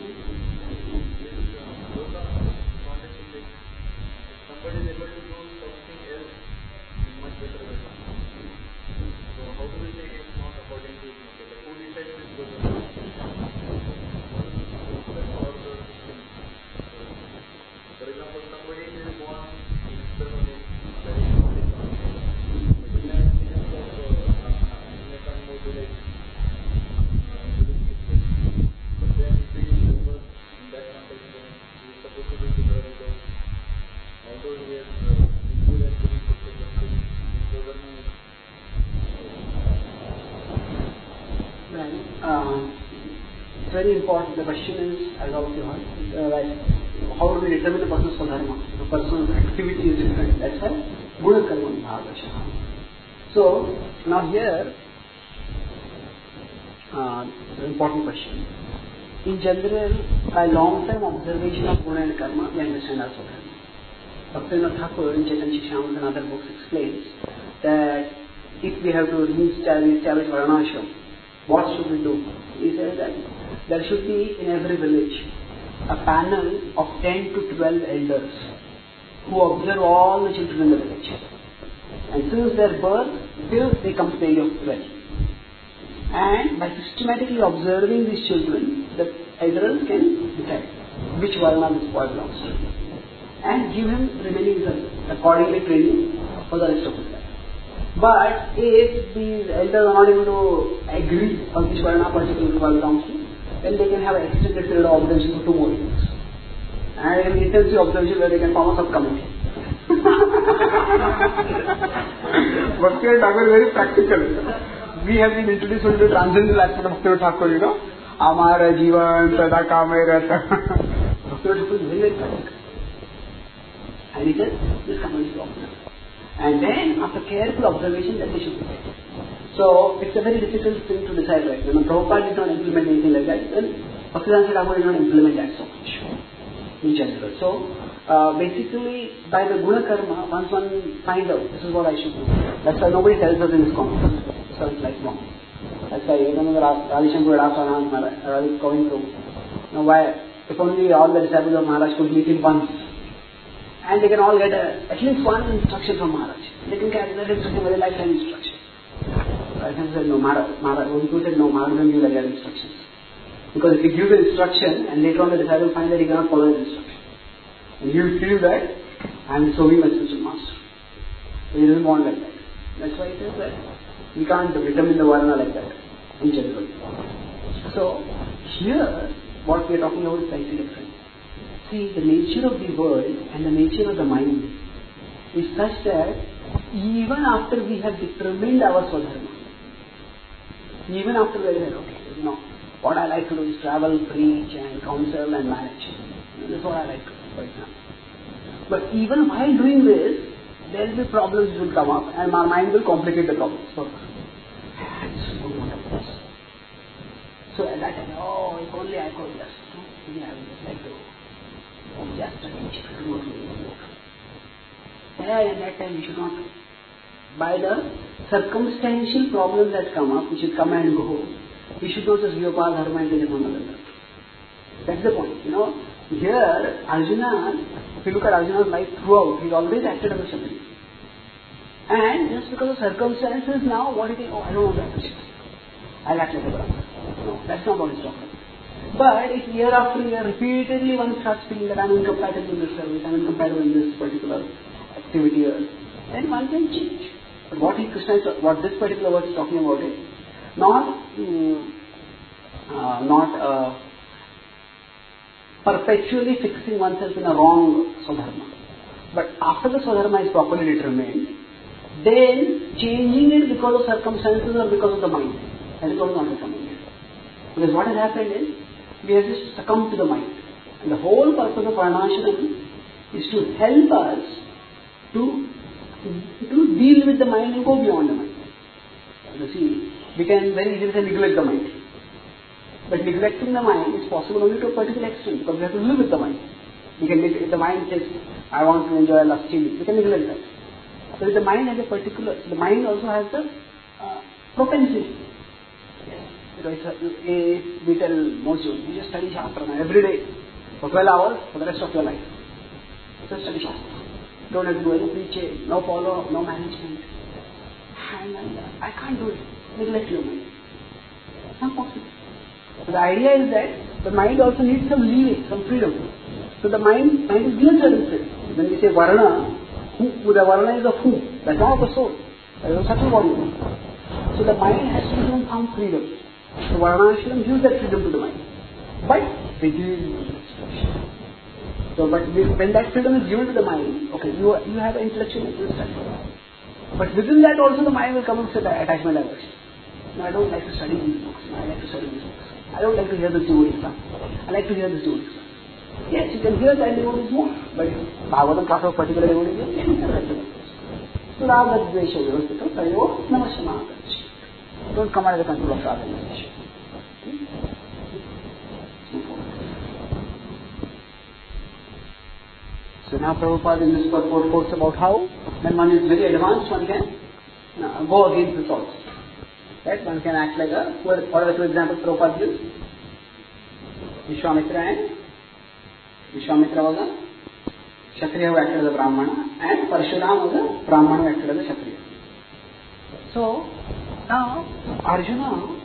Very important. The question is, as also heard, how do we determine a person's dharma? The person's activity is different. That's why Guna Karma Bhagavasha. So now here, an important question. In general, by long time observation of Guna and Karma, we understand our dharma. Bhaktivinoda Thakur in Chaitanya Charitamrita and other books explains that if we have to re-establish Varnashram, what should we do? He says that there should be in every village a panel of 10 to 12 elders who observe all the children in the village. And since their birth till they come to the age of 12. And by systematically observing these children, the elders can decide which Varna this boy belongs to. And give him remaining accordingly training for the rest of his life. But if these elders are not able to agree on which Varna particular boy belongs to, then they can have an extended period of observation for 2 more years. And an intensive observation where they can form a subcommittee. Bhaktivinoda Thakur is very practical. We have been introduced to the transcendental aspect of Bhaktivinoda Thakur, Amara Jivan, Sada Kamay Rata. Bhaktivinoda Thakur is very, very practical. And he says, this committee is observed. And then, after careful observation, then they should be taken. So, it's a very difficult thing to decide right now. When Prabhupada did not implement anything like that, then Bhaktivedanta Thakur did not implement that so much in general. So, basically, by the Guna Karma, once one finds out, this is what I should do. That's why nobody tells us in this conference. So, it's like wrong. That's why, even though Radhi Shankar had asked Radhi going through, why, if only all the disciples of Maharaj could meet him once, and they can all get at least one instruction from Maharaj. They can carry that instruction as a lifetime instruction. Radhi said, no, Maharaj said, no, Maharaj doesn't give that instructions. Because if he gives the instruction, and later on the disciple finds that he cannot follow the instruction. And he will feel that, I am serving my spiritual master. So he doesn't want like that. That's why he says that we can't determine the Varna like that, in general. So, here, what we are talking about is slightly different. See, the nature of the world and the nature of the mind is such that even after we have determined our Swadharma, even after we have said, okay, what I like to do is travel, preach and counsel and manage. This is what I like to do, for example. But even while doing this, there will be problems which will come up and our mind will complicate the problems. So, I just don't want to do this. So at that time, if only I could just, maybe I would just like to just teach, do it. And at that time we should not, by the circumstantial problems that come up, which will come and go, we should not just give up our dharma and take it on another. That's the point. Here, Arjuna, if you look at Arjuna's life throughout, he's always acted as a Kshatriya. And just because of circumstances now, what do you think? I don't want to act as a Kshatriya. I'll act like a Brahmana. No, that's not what he's talking about. But if year after year, repeatedly one starts feeling that I'm incompatible in this service, I'm incompatible in this particular activity, then one can change. But what this particular verse is talking about is not perpetually fixing oneself in a wrong Swadharma. But after the Swadharma is properly determined, then changing it because of circumstances or because of the mind. That is what is not recommended. Because what has happened is, we have just succumbed to the mind. And the whole purpose of Varnashram is to help us to deal with the mind and go beyond the mind. You see, we can very easily neglect the mind. But neglecting the mind is possible only to a particular extent, because we have to live with the mind. We can, if the mind says, I want to enjoy lusty, we can neglect that. So the mind has a particular, the mind also has the propensity. We tell most of you just study Shastra every day for 12 hours for the rest of your life. Just study Shastra. Don't have to do any preaching, no follow-up, no management. And I can't do it. Neglect your mind. It's not possible. So the idea is that the mind also needs some leeway, some freedom. So the mind is given certain freedom. When we say Varna, the Varna is the who, that's not the soul. That is a subtle body. So the mind has to be given some freedom. So Varnashram gives that freedom to the mind. But within instruction. So but when that freedom is given to the mind, okay, you have an intellectual understanding. But within that also the mind will come and say attachment aversion. No, I don't like to study these books. No, I like to study these books. I don't like to hear the Devotees song. I like to hear this Devotees song. Yes, you can hear that devotees more. But Bhagavatam class of particular devotees, you can hear that devotees. So Raga Dvesha Vyavastita Sayo Namashama Akachi. Don't come under the control of Raga Dvesha. So now Prabhupada in this purport quotes about how when one is very advanced, one can go against this also. Right? One can act like what are the two examples Prabhupada gives? Vishwamitra was a Kshatriya who acted as a Brahmana, and Parshuram was a Brahmana who acted as a Kshatriya. So now Arjuna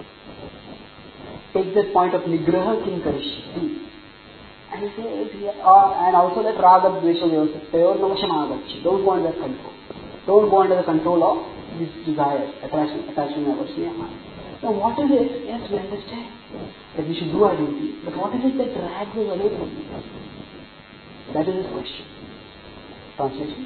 takes that point of Nigraha Kim Karishti. And he says, and also that Raga Dvesha Vyavastita Namashama Agachi. Don't go under that control. Don't go under the control of this desire, attachment, aversion. Now what is it? Yes, we understand that we should do our duty. But what is it that drags us away from it? That is his question. Translation?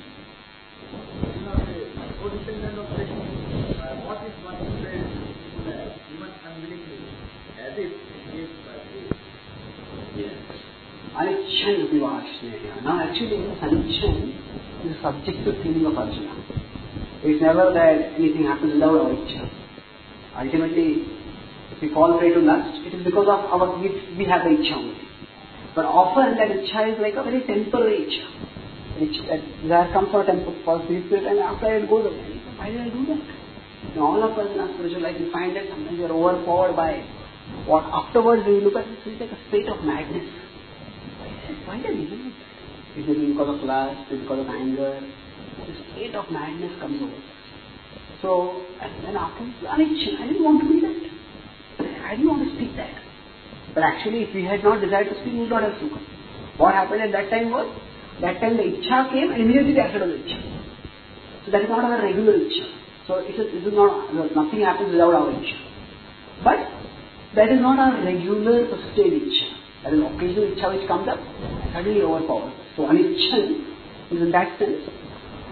What is one says even unwillingly, as if it is by faith?
Yes. Anichan Vivashneya. Now actually this Anichan is a subjective feeling of Arjuna. It's never that anything happens without our Ichha. Ultimately, if we fall prey to lust, it is because of we have the Ichha only. But often that Ichha is like a very temporary Ichha. That desire comes for a brief period and after it goes away. Why did I do that? In all of us in our spiritual life, we find that sometimes we are overpowered by what afterwards we look at it, it's like a state of madness. Why did I do that? Is it because of lust? Is it because of anger? The state of madness comes over. So, and then after, I didn't want to be that. I didn't want to speak that. But actually, if we had not desired to speak, we would not have spoken. What happened at that time was, that time the Ichha came and immediately they acted on the Ichha. So that is not our regular Ichha. So it is not, nothing happens without our Ichha. But that is not our regular sustained Ichha. That is occasional Ichha which comes up and suddenly overpowers. So Anichan is in that sense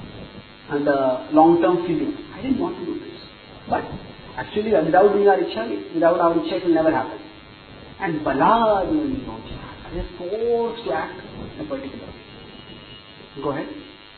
and the long-term feeling. I didn't want to do this. But actually, without doing our Ichha, without our Ichha, it will never happen. And Balad I is forced to act in a particular way. Go ahead.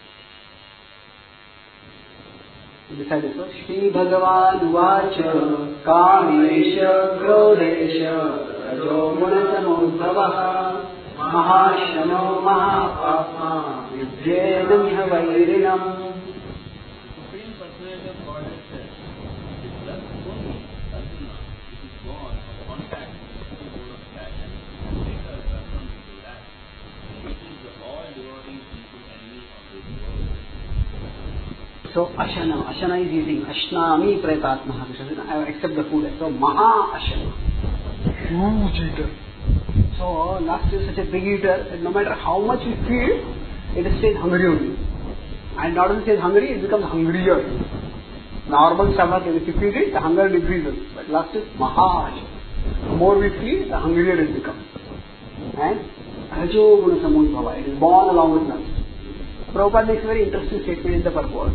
Beside this one, Shri Bhagavan Vacha Kamesha Krodesha Rajo Gunasamudbhava Mahashano Mahapapma Vidyena Miha Vairinam.
The same persuasive goddess says, it is thus only Arjuna, it is born of contact with the board of passion and later transformed into that, which is the all-devouring sinful enemy of this world.
So Ashana is eating. Ashnami Pretatmaha. I accept the food. So Maha Ashana. Huge eater. So last is such a big eater that no matter how much we feed, it stays hungry only. And not only stays hungry, it becomes hungrier. Normal stomach, if you feed it, the hunger decreases. But last is Maha Ashana. The more we feed, the hungrier it becomes. And Rajo Guna Samudbhava. It is born along with us. Prabhupada makes a very interesting statement in the purport.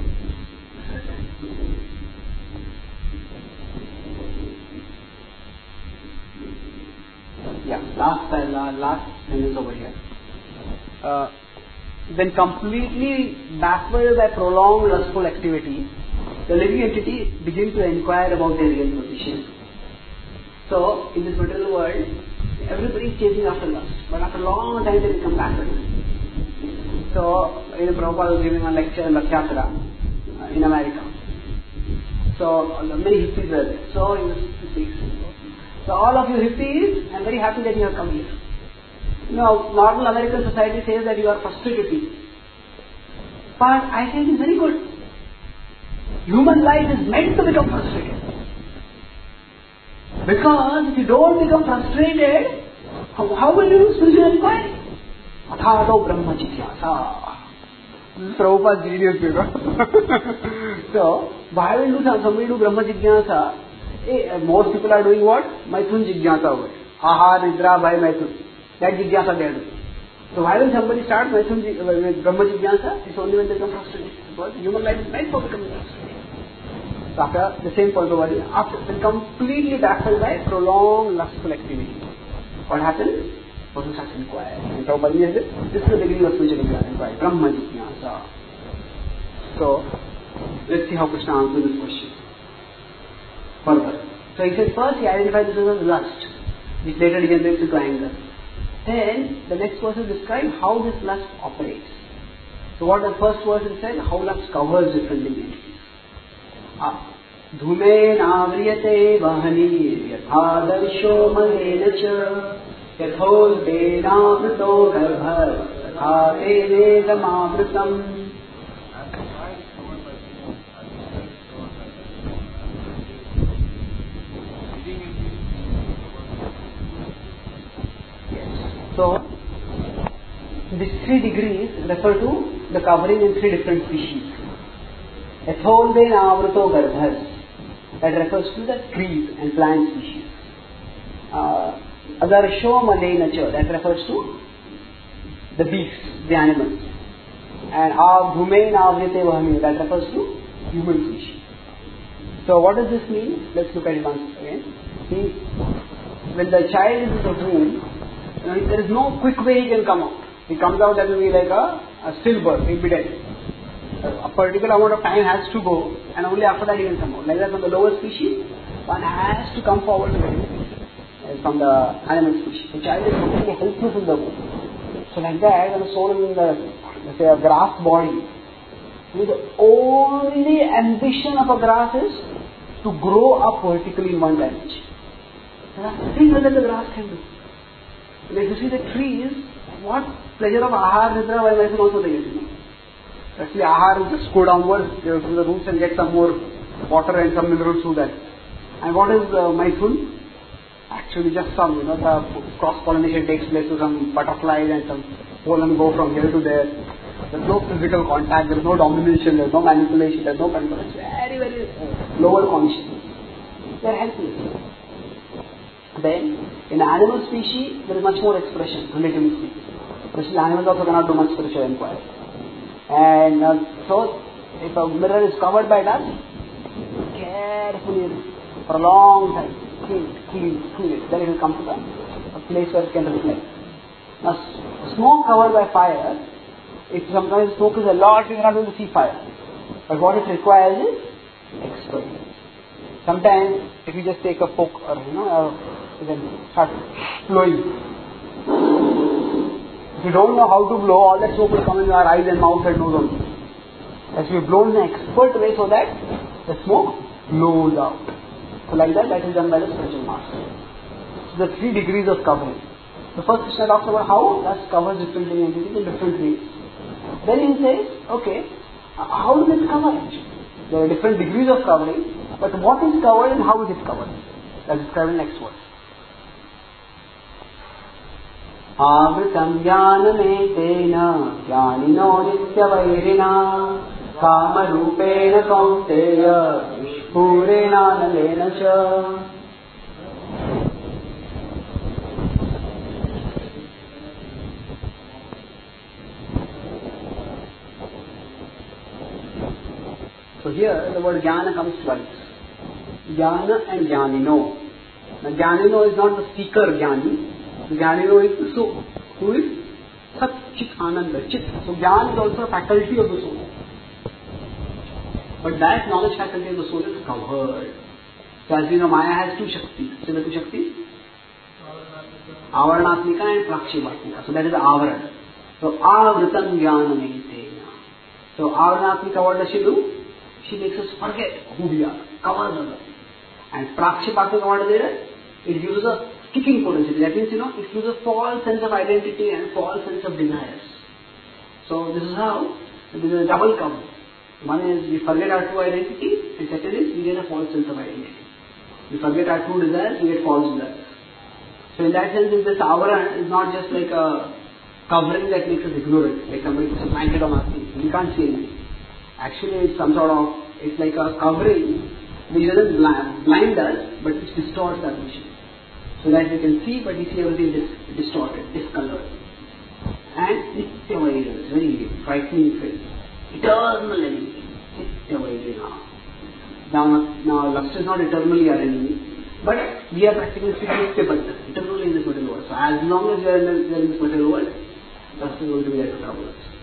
Yeah, last sentence over here. When completely baffled by prolonged lustful activity, the living entity begins to inquire about their real position. So, in this material world, everybody is chasing after lust, but after a long time they become baffled. So, Prabhupada was giving a lecture in Lathyasara in America. So, many hippies were there. So, he was speaking. So, all of you hippies, I am very happy that you have come here. Normal American society says that you are frustrated people. But I say it is very good. Human life is meant to become frustrated. Because if you don't become frustrated, how will you spiritual inquiry? Athato Brahma Jityasa. Prabhupada's genius, So, why will somebody do Brahma Jityasa? Most people are doing what? Maithun Jityasa over it. Aha, Nidra, Bhai, Maithun. That Jityasa they are doing. So, why will somebody start Maithun with Brahma Jityasa? It's only when they become frustrated. Because human life is meant for becoming frustrated. So, after the same point of view, after being completely baffled by prolonged lustful activity, what happens? Person starts inquiring. And Prabhupada says, this is the beginning of spiritual inquiry. Brahma Jityasa. So, let's see how Krishna answers this question. Further. So he says, first he identified this as lust, which later degenerates into anger. Then, the next verse describes how this lust operates. So what the first verse said, how lust covers different entities. Dhumen avriyate vahani yathadarsho malena cha yathol denavruto garbhar yathate vedamavrutam. So, these 3 degrees refer to the covering in 3 different species. Etholden avruto garbhas, that refers to the trees and plant species. Adarsho malenacha, that refers to the beasts, the animals. And dhumen avrite vahami, that refers to human species. So what does this mean? Let's look at it once again. See, when the child is in the womb, there is no quick way he can come out. He comes out, that will be like a stillbirth, he will be dead. A particular amount of time has to go, and only after that he can come out. Like that, from the lower species, one has to come forward to the from the animal species. The child is completely helpless in the womb. So like that, when a soul is in the, let's say, a grass body, the only ambition of a grass is to grow up vertically in one dimension. There are things that the grass can do. Like you see the trees, what pleasure of ahar, nidra, vibration also they get. Actually, ahar will just go downwards to the roots and get some more water and some minerals through that. And what is maithun? Actually, just some, the cross-pollination takes place to some butterflies and some pollen go from here to there. There's no physical contact, there's no domination, there's no manipulation, there's no control. It's very, very lower consciousness. They're helpless. Then, in the animal species, there is much more expression, relatively speaking. Especially animals also cannot do much spiritual inquiry. And so, if a mirror is covered by dust, carefully, for a long time, clean it. Then it will come to a place where it can reflect. Now, smoke covered by fire, if sometimes smoke is a lot, you are not able to see fire. But what it requires is experience. Sometimes, if you just take a poke or, you can start blowing. If you don't know how to blow, all that smoke will come in your eyes and mouth and nose only. As we have blown in an expert way so that the smoke blows out. So like that is done by the spiritual master. So the 3 degrees of covering. The first Krishna talks about how dust covers different entities in different ways. Then he says, okay, how does it cover actually? There are different degrees of covering, but what is covered and how is it covered? That's described in the next verse. Avritam jnanametena jnanino nityavairina kama rupena kaunteya vishpurena nalena cha. So here the word jnana comes twice. Jnana and jnanino. Now jnanino is not the seeker jnani. Jnanino is the soul, who is Sat Chit Ananda, Chit. So Jnana is also a faculty of the soul. But that knowledge faculty of the soul is covered. So as you know, Maya has 2 Shaktis. So the 2 Shaktis? Avaranatmika and Prakshivatmika. So that is Avaran. So Avritam Jnanametena. So Avaranatmika, what does she do? She makes us forget who we are, covers us. And Prakshivatmika, what does it? It gives us a kicking potential. That means, it gives a false sense of identity and false sense of desires. So this is how, this is a double cover. One is we forget our true identity, and second is we get a false sense of identity. We forget our true desires, we get false desires. So in that sense, this avara is not just like a covering that makes us ignorant, like somebody puts a blanket on our face. We can't see anything. Actually, it's some sort of, it's like a covering which doesn't blind us, but which distorts our vision. So that we can see, but we see everything distorted, discolored. And Nityavairana, it's very frightening phrase. Eternal enemy. Nityavairana. Now lust is not eternally our enemy, but we are practically speaking eternally in this material world. So as long as we are in this material world, lust is going to be there to trouble us.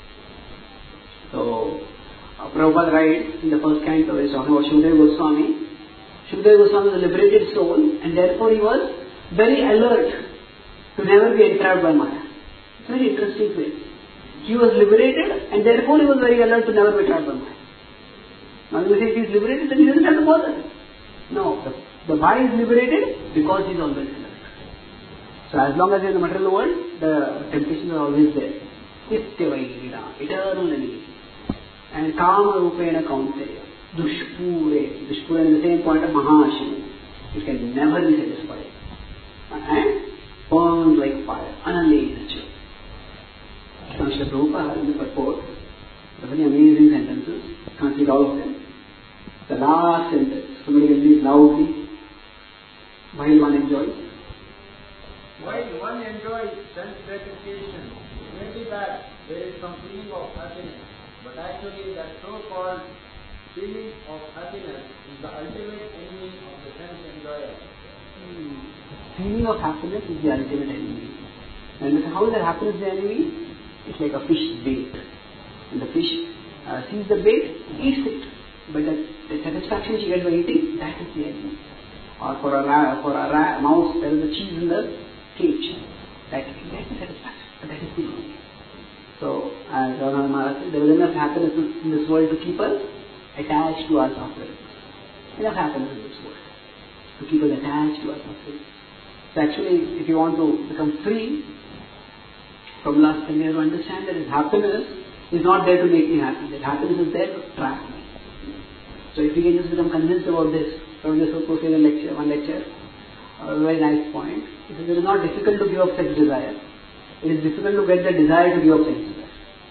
So Prabhupada writes in the first canto, he is talking about Shukadeva Goswami. Shukadeva Goswami was a liberated soul, and therefore he was very alert to never be entrapped by Maya. It's a very interesting phrase. He was liberated, and therefore he was very alert to never be entrapped by Maya. Now you say if he is liberated, then he doesn't have to bother. No, the Maya is liberated because he is always alert. So as long as he is in the material world, the temptations are always there. Nityavairana, eternal enemy. And Kama Rupena Kaunteya. Dushpure. Dushpure is the same point of Mahashiva. It can never be satisfied. And burns like fire. Analyzed. Now Srila Prabhupada in the purport, the very amazing sentences, can't read all of them. The last sentence, somebody can read loudly while one enjoys.
While one enjoys sense gratification, it may be that there is some feeling of happiness, but actually that so-called feeling of happiness is the ultimate enemy of the sense enjoyer.
Feeling of happiness is the ultimate enemy. And how is that happiness the enemy? It's like a fish bait. And the fish sees the bait, eats it. But the satisfaction she gets by eating, that is the enemy. Or for a mouse, there is a cheese in the cage. That is satisfaction. But that is the enemy. So, as Ravana Maharaj said, there is enough happiness in this world to keep us attached to our suffering. Enough happiness in this world to keep us attached to our suffering. So actually, if you want to become free from lust, then you have to understand that happiness is not there to make me happy. That happiness is there to trap me. So if you can just become convinced about this, from this purpose in one lecture, a very nice point. It is not difficult to give up sex desire. It is difficult to get the desire to give up sex desire.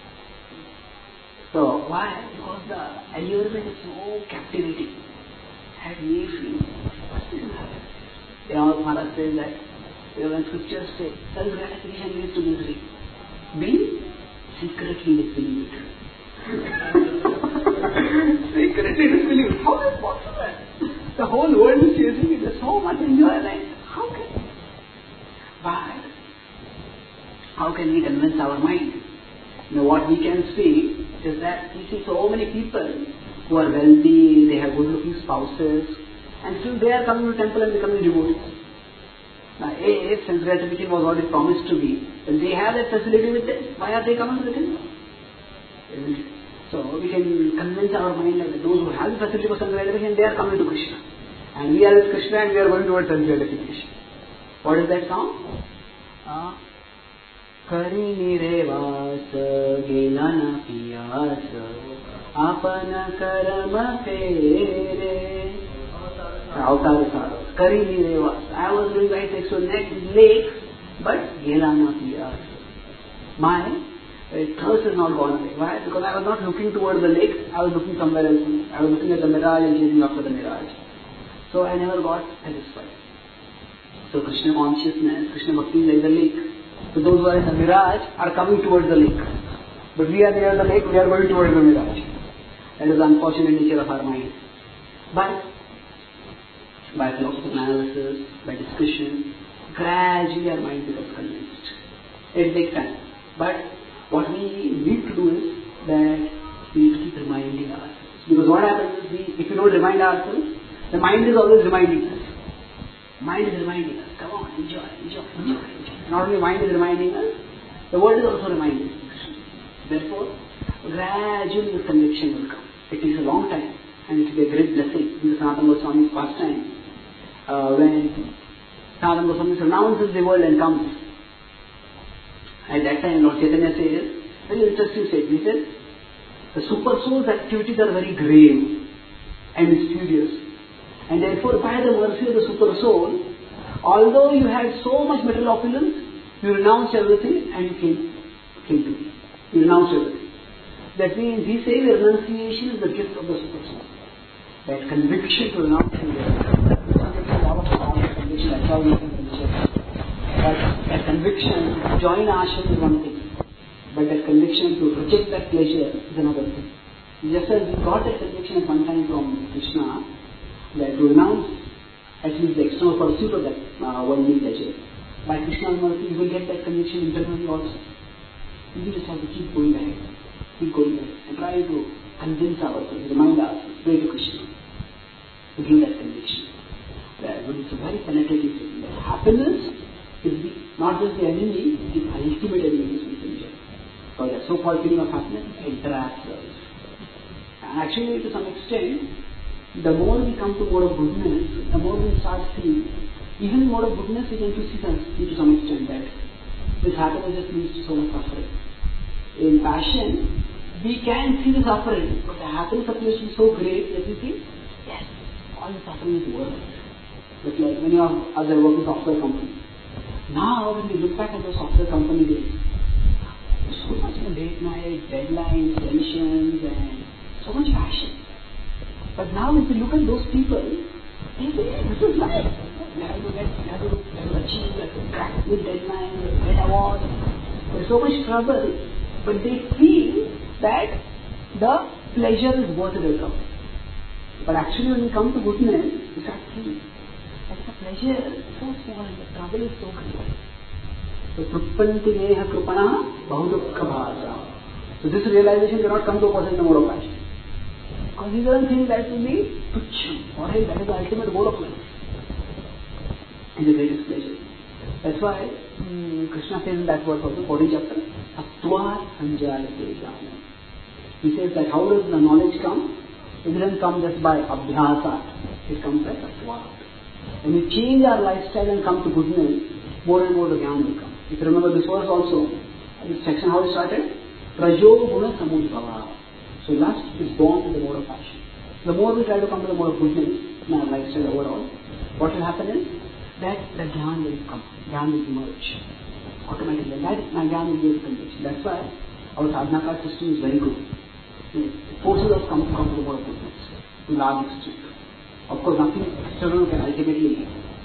So why? Because the allurement is so captivating. That we feel, what's this happen? Maharaj says that, when scriptures say, self-gratification leads to misery. Be secretly disbelieved. Secretly disbelief. How is it possible? The whole world is chasing me. There's so much enjoyment. How can it? But how can we convince our mind? What we can see is that we see so many people who are wealthy, they have good-looking spouses, and still they are coming to the temple and becoming devotees. Now, if sense gratification was what it promised to be, then they have that facility with them. Why are they coming to the temple? Isn't it? So we can convince our mind that those who have the facility for sense gratification, they are coming to Krishna. And we are with Krishna and we are going towards sense gratification. What is that song? Kari nirevas gelana piyas apana karama pere Avatar Sadhu. Kari nirevas. I was doing right next to the next lake, but gelana piyas. My thirst has not gone away. Why? Because I was not looking towards the lake, I was looking somewhere else. I was looking at the mirage and chasing after the mirage. So I never got satisfied. So Krishna consciousness, Krishna Bhakti is like the lake. So those who are in the mirage are coming towards the lake. But we are near the lake, we are going towards the mirage. That is the unfortunate nature of our mind. But by philosophical analysis, by discussion, gradually our mind becomes convinced. It takes time. But what we need to do is that we need to keep reminding ourselves. Because what happens is, if we don't remind ourselves, the mind is always reminding us. Mind is reminding us, come on, enjoy. Not only mind is reminding us, the world is also reminding us. Therefore, gradually the conviction will come. It takes a long time, and it will be a great blessing in the Sanatana Goswami's pastime. When Sanatana Goswami renounces the world and comes, at that time Lord Chaitanya says, very interesting statement. He said, the super soul's activities are very grave and mysterious. And therefore, by the mercy of the super soul, although you had so much material opulence, you renounced everything and you came to me. You renounced everything. That means he says renunciation is the gift of the super soul. That conviction to renounce everything. That's how we can conviction. But that conviction to join ashram is one thing. But that conviction to reject that pleasure is another thing. Just as we got that conviction at one time from Krishna, that to renounce at least the external pursuit of that worldly pleasure. By Krishna's mercy, you will get that conviction internally also. You just have to keep going ahead, and try to convince ourselves, remind ourselves, pray to Krishna to give that conviction. That it's a very penetrating thing. That happiness is not just the enemy, the ultimate enemy is messenger. So that so-called feeling of happiness interacts with us. And actually, to some extent, the more we come to mode of goodness, the more we start seeing, even in mode of goodness, we can see to some extent that this happiness just leads to so much suffering. In passion, we can see the suffering, but the happiness appears to be so great that we think, yes, all the suffering is worth it. But like many of us are working software companies. Now, when we look back at the software company days, so much late night, deadlines, tensions, and so much passion. But now if you look at those people, they say, this is life. You have to achieve, you have to crack with deadlines, you have to get awards. There's so much trouble. But they feel that the pleasure is worth the trouble. But actually when we come to goodness, we start seeing that the pleasure is so small and the trouble is so great. So, Truppanti neha krupana bahudukha bhasa. So this realization cannot come to a person in the mode of passion. Because he doesn't think that will be tucham. For him, that is the ultimate goal of life. And the greatest pleasure. That's why Krishna says in that verse also, 14th chapter, Sattva sanjayate jnana. He says that how does the knowledge come? It doesn't come just by abhyasa. It comes by sattva. When we change our lifestyle and come to goodness, more and more the jnana will come. If you remember this verse also, this section how it started? Prajo guna samudbhava. So lust is born in the mode of passion. The more we try to come to the mode of goodness in our lifestyle overall, what will happen is that the jnana will come, jnana will emerge automatically. That jnana will give conviction. That's why our sadhana card system is very good. It forces us to come to the mode of goodness to large extent. Of course, nothing external can ultimately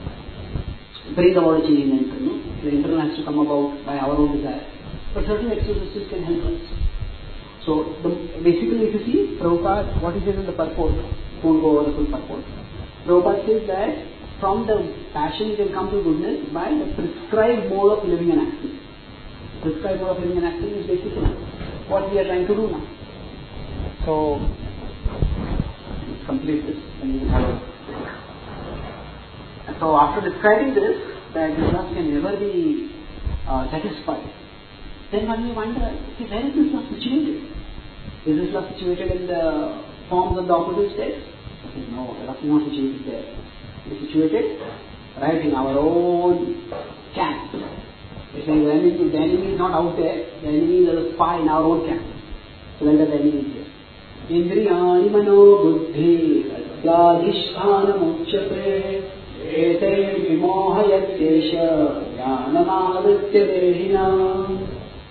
bring about a change in the internal. The internal has to come about by our own desire. But certain exercises can help us. So, basically if you see, Prabhupada, what he says in the purport, won't go over the full purport. Prabhupada says that from the passion you can come to goodness by the prescribed mode of living and acting. Prescribed mode of living and acting is basically what we are trying to do now. So, let's complete this and we will have a break. So after describing this, that this lust can never be satisfied, then one may wonder, okay, where is this lust situated? Is this lust situated in the forms of the opposite states? Okay, no, the lust is not situated there. It is situated right in our own camp. It's like the enemy is not out there, the enemy is a spy in our own camp. So then the enemy is here. Indriyani mano buddhi adhyadhishthana muchyate ete vimohayatyesha jnanamavritya dehina.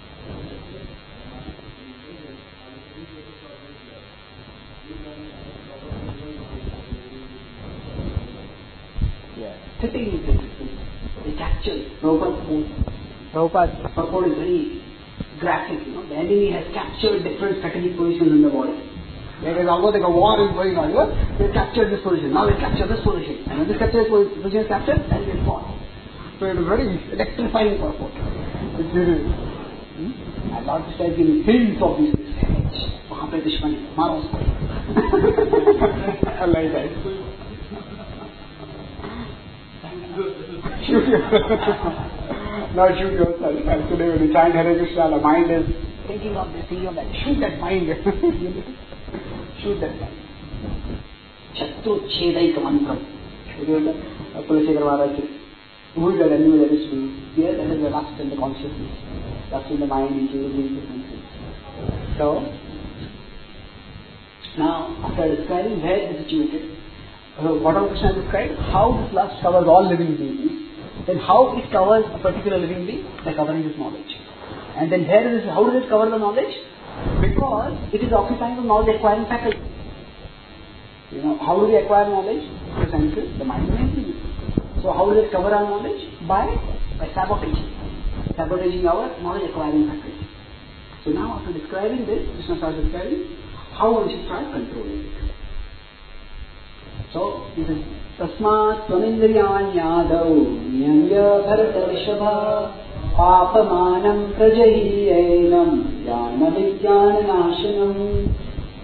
Sitting in this, they capture Prabhupada's purport is very graphic. The enemy has captured different strategic positions in the body. There is almost like a war is going on. They captured this position, now they capture this position. And when this position is captured, then they fall. So it is very electrifying purport. And Lord Krishna has given hints of this message. वहाँ पे दुश्मनी मारो उसको. Like that. Shoot yourself. Not shoot yourself. And today when you chant Hare Krishna, the mind is thinking of this, thinking of that. Shoot that mind. Shoot that mind. Chaturchedai mantra. Kulashekar Maharaj says, who is that enemy that is to be there? That is the lust in the consciousness. Lust in the mind, which is the senses. So, now after describing where it is situated, Bhagavad Krishna described how this lust covers all living beings. Then how it covers a particular living being? By covering his knowledge. And then how does it cover the knowledge? Because it is occupying the knowledge acquiring faculty. How do we acquire knowledge? The senses, the mind and everything. So how does it cover our knowledge? By sabotaging. Sabotaging our knowledge acquiring faculty. So now after describing this, Krishna starts describing how one should start controlling it. So, this is Tasmat Swamindriyanyadau Nyamya Bharatavrishabha Papamanam Prajahiyenam Jnana Vijnana Nashanam.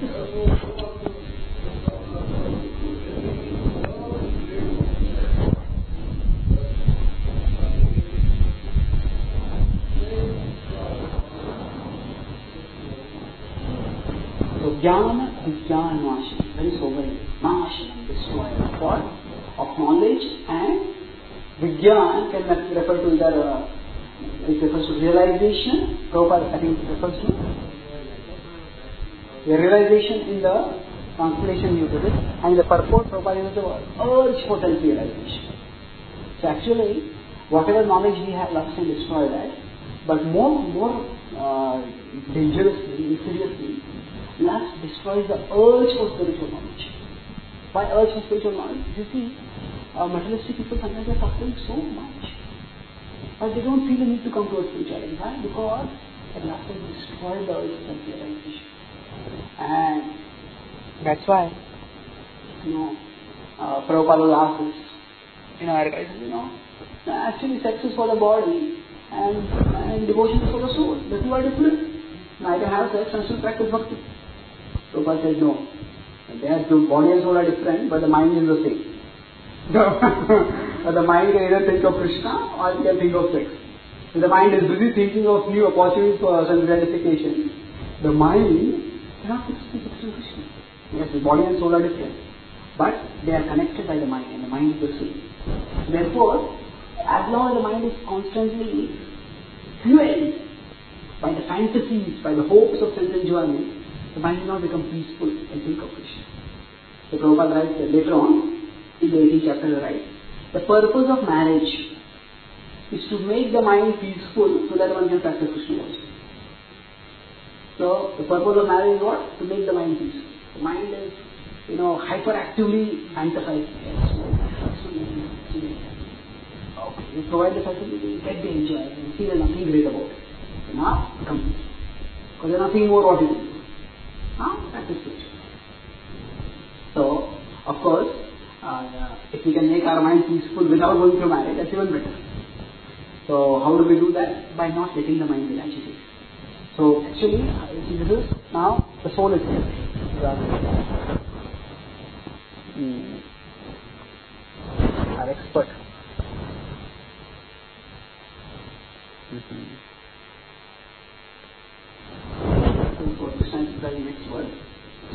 So, Jnana Vijnana Nashanam. Very sobering. Nashanam, destroyer. What? Of knowledge, and Vijnana can refer to either it refers to realization. Prabhupada, I think it refers to the realization in the translation due to this, and the purport Prabhupada uses the word urge for self-realization. So actually, whatever knowledge we have, lust can destroy that. But more dangerously, insidiously, lust destroys the urge for spiritual knowledge. Why urge for spiritual knowledge? You see, materialistic people sometimes are suffering so much, but they don't feel the need to come towards spirituality. Why? Because the lust has destroyed the urge for self-realization. And that's why, Prabhupada was asked this. Guys, actually sex is for the body and devotion is for the soul. The two are different. I can have sex and still practice bhakti. Prabhupada says no. The body and soul are different, but the mind is the same. The mind can either think of Krishna or it can think of sex. If the mind is busy thinking of new opportunities for self-gratification, the mind cannot think of Krishna. Yes, the body and soul are different, but they are connected by the mind, and the mind is the same. Therefore, as long as the mind is constantly fueled by the fantasies, by the hopes of self-enjoyment, the mind will not become peaceful and think of Krishna. So Prabhupada writes that later on, in the 18th chapter, he writes, the purpose of marriage is to make the mind peaceful so that one can practice Krishna also. So the purpose of marriage is what? To make the mind peaceful. The mind is, hyperactively fantasizing. Okay, you provide the facility, get the enjoy, and see there's nothing great about it. Now, become peaceful. Because there's nothing more what you do. That is spiritual. So, of course, if we can make our mind peaceful without going through marriage, that's even better. So, how do we do that? By not letting the mind be agitated. So, actually, this is now the soul is here. Our expert. So, Krishna is the next word. So,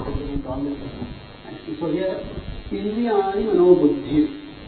here, Indriyani Mano Buddhi.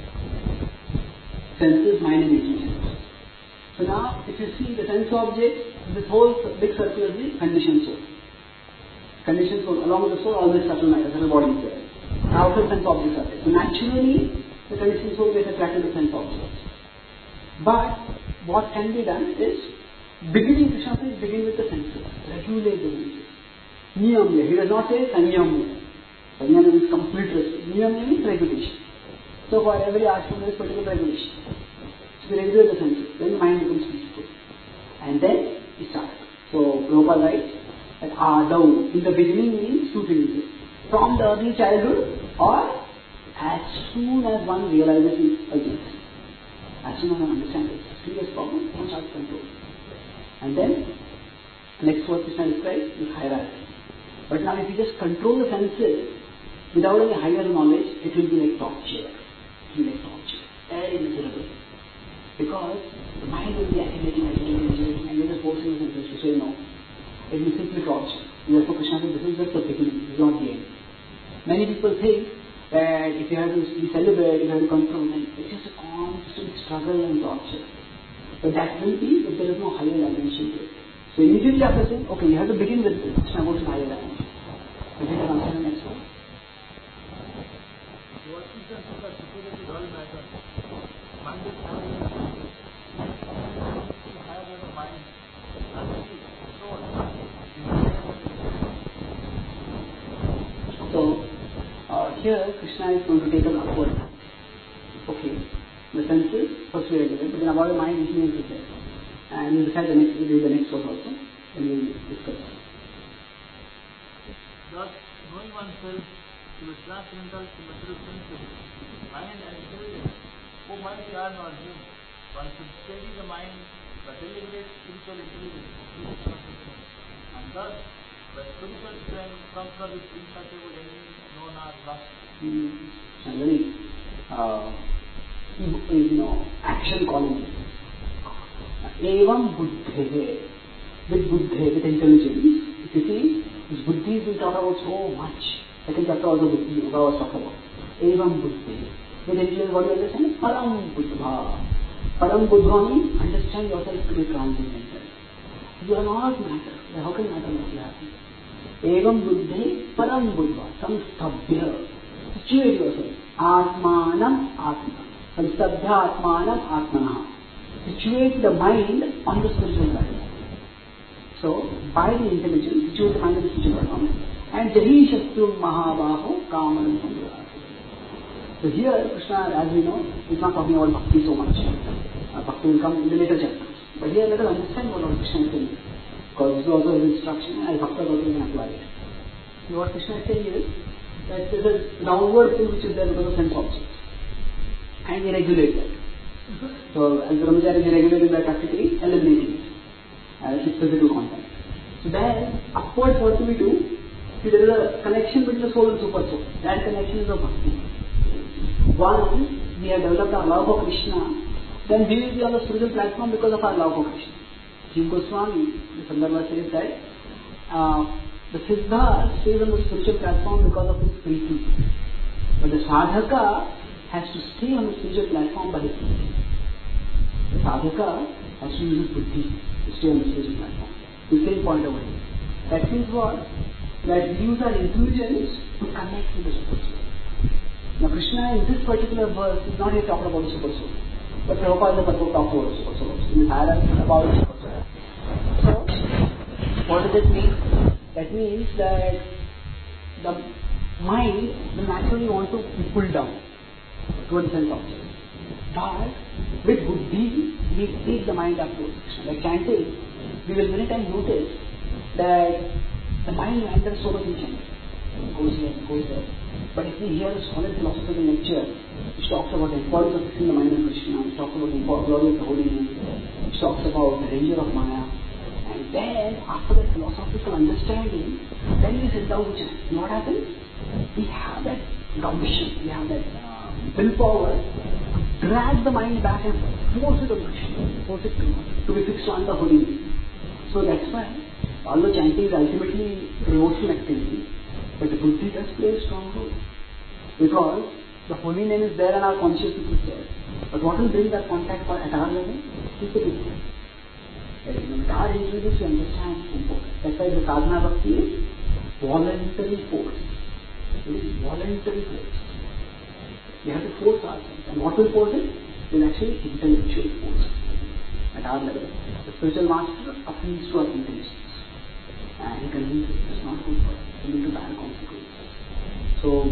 Senses, mind and intelligence. So now, if you see the sense objects, this whole big circle is the conditioned soul. Conditioned soul, along with the soul, all this subtle mind, subtle body is there. Outer sense objects are there. So naturally, the conditioned soul gets attracted to sense objects. But what can be done is, Krishna says, begin with the senses. Regulate the senses. Niyamya. He does not say Sanyamya. Sanyamya means complete restriction. Niyamya means regulation. So for every ashram there is particular regulation. So we regulate the senses. Then the mind becomes peaceful. And then we start. So Prabhupada writes that Adau in the beginning means two things. From the early childhood or as soon as one realizes its urgency. As soon as one understands it. Serious problem, one starts control. And then next word Krishna describes is hierarchy. But now if you just control the senses without any higher knowledge, it will be like torture. It will be like torture. Very miserable. Because the mind will be accumulating, and you're just forcing the senses to say no. It will simply torture. Therefore Krishna says this is just the beginning, this is not the end. Many people think that if you have to be celibate, if you have to control, then it's just a constant struggle and torture. But that will be if there is no higher dimension to it. So immediately after saying, okay, you have to begin with this, Krishna goes to higher dimension. So we can answer the next one.
What is the security all matter? Mind is having higher than the mind.
So here Krishna is going to take us upward. Okay, the senses first we regulate, but then about the mind influence is there. And we'll decide the next one also, and we'll discuss.
Thus, knowing oneself to be transcendental to material senses, mind and intelligence, who might be earned or new, one should steady the mind by deliberate spiritual intelligence, and thus, by spiritual strength, conquer this insatiable enemy known as lust.
Very, action calling. Evam buddhe, with intelligence. If you see, this buddhi we talk about so much. Second chapter also buddhi, Yoga was talking about. Evam buddhe, with intelligence, what do you understand? Param buddha. Param buddha means understand yourself to be transcendental. You are not matter. How can matter not be happy? Evam buddhe, param buddha, samstabhya. Situate yourself. Atmanam atma. Samstabhya atmanam atmanah. Situate the mind on the spiritual platform. So, by the intelligence, situate the mind on the spiritual platform. And Jahi Shastru Mahabaho Kamanam Samdhara. So here, Krishna, as we know, is not talking about bhakti so much. Bhakti will come in the later chapters. But here, let us understand what Krishna is saying. Because this is also his instruction, and Bhakta also can apply it. So what Krishna is saying is that there is a downward thing which is there because of sense objects. And we regulate that. So, as the Brahmachari is regulated by practically eliminating it as its physical content. So then, upwards what do we do? See, there is a connection between the soul and super soul. That connection is of bhakti. Once we have developed our love for Krishna, then we will be on the spiritual platform because of our love for Krishna. Jiva Goswami, the Sandarbha says that the Siddha stays on the spiritual platform because of his preeti. But the Sadhaka has to stay on the spiritual platform by his buddhi. The sadhaka has to use his buddhi to stay on the spiritual platform. The same point over here. That means what? That we use our intelligence to connect with the super soul. Now Krishna in this particular verse is not here talking about the super soul. But Prabhupada and the Bhagavad talk about the super soul. In the hierarchy about the super soul. So, what does it mean? That means that the mind will naturally want to be pulled down to one sense object. But with buddhi, we take the mind up to Krishna. Like chanting, we will many times notice that the mind wanders so much in China. Goes here, goes there. But if we hear a solid philosophical lecture which talks about the importance of fixing the mind on Krishna, which talks about the glory of the holy name, which talks about the danger of Maya, and then after that philosophical understanding, then we sit down to chant. What happens? We have that gumption, we have that willpower to drag the mind back and force it on Krishna, force it to be fixed on the holy name. So that's why, although chanting is ultimately devotional activity, but the buddhi does play a strong role. Because the holy name is there and our consciousness is there. But what will bring that contact at our level is the buddhi. With our intelligence we understand important. That's why the sadhana bhakti is voluntary force. It is voluntary force. We have to force ourselves. And what will force it? It is actually intellectual force. At our level. The spiritual master appeals to our intelligence. And he convinces it's not good for us. We need to bad consequences. So,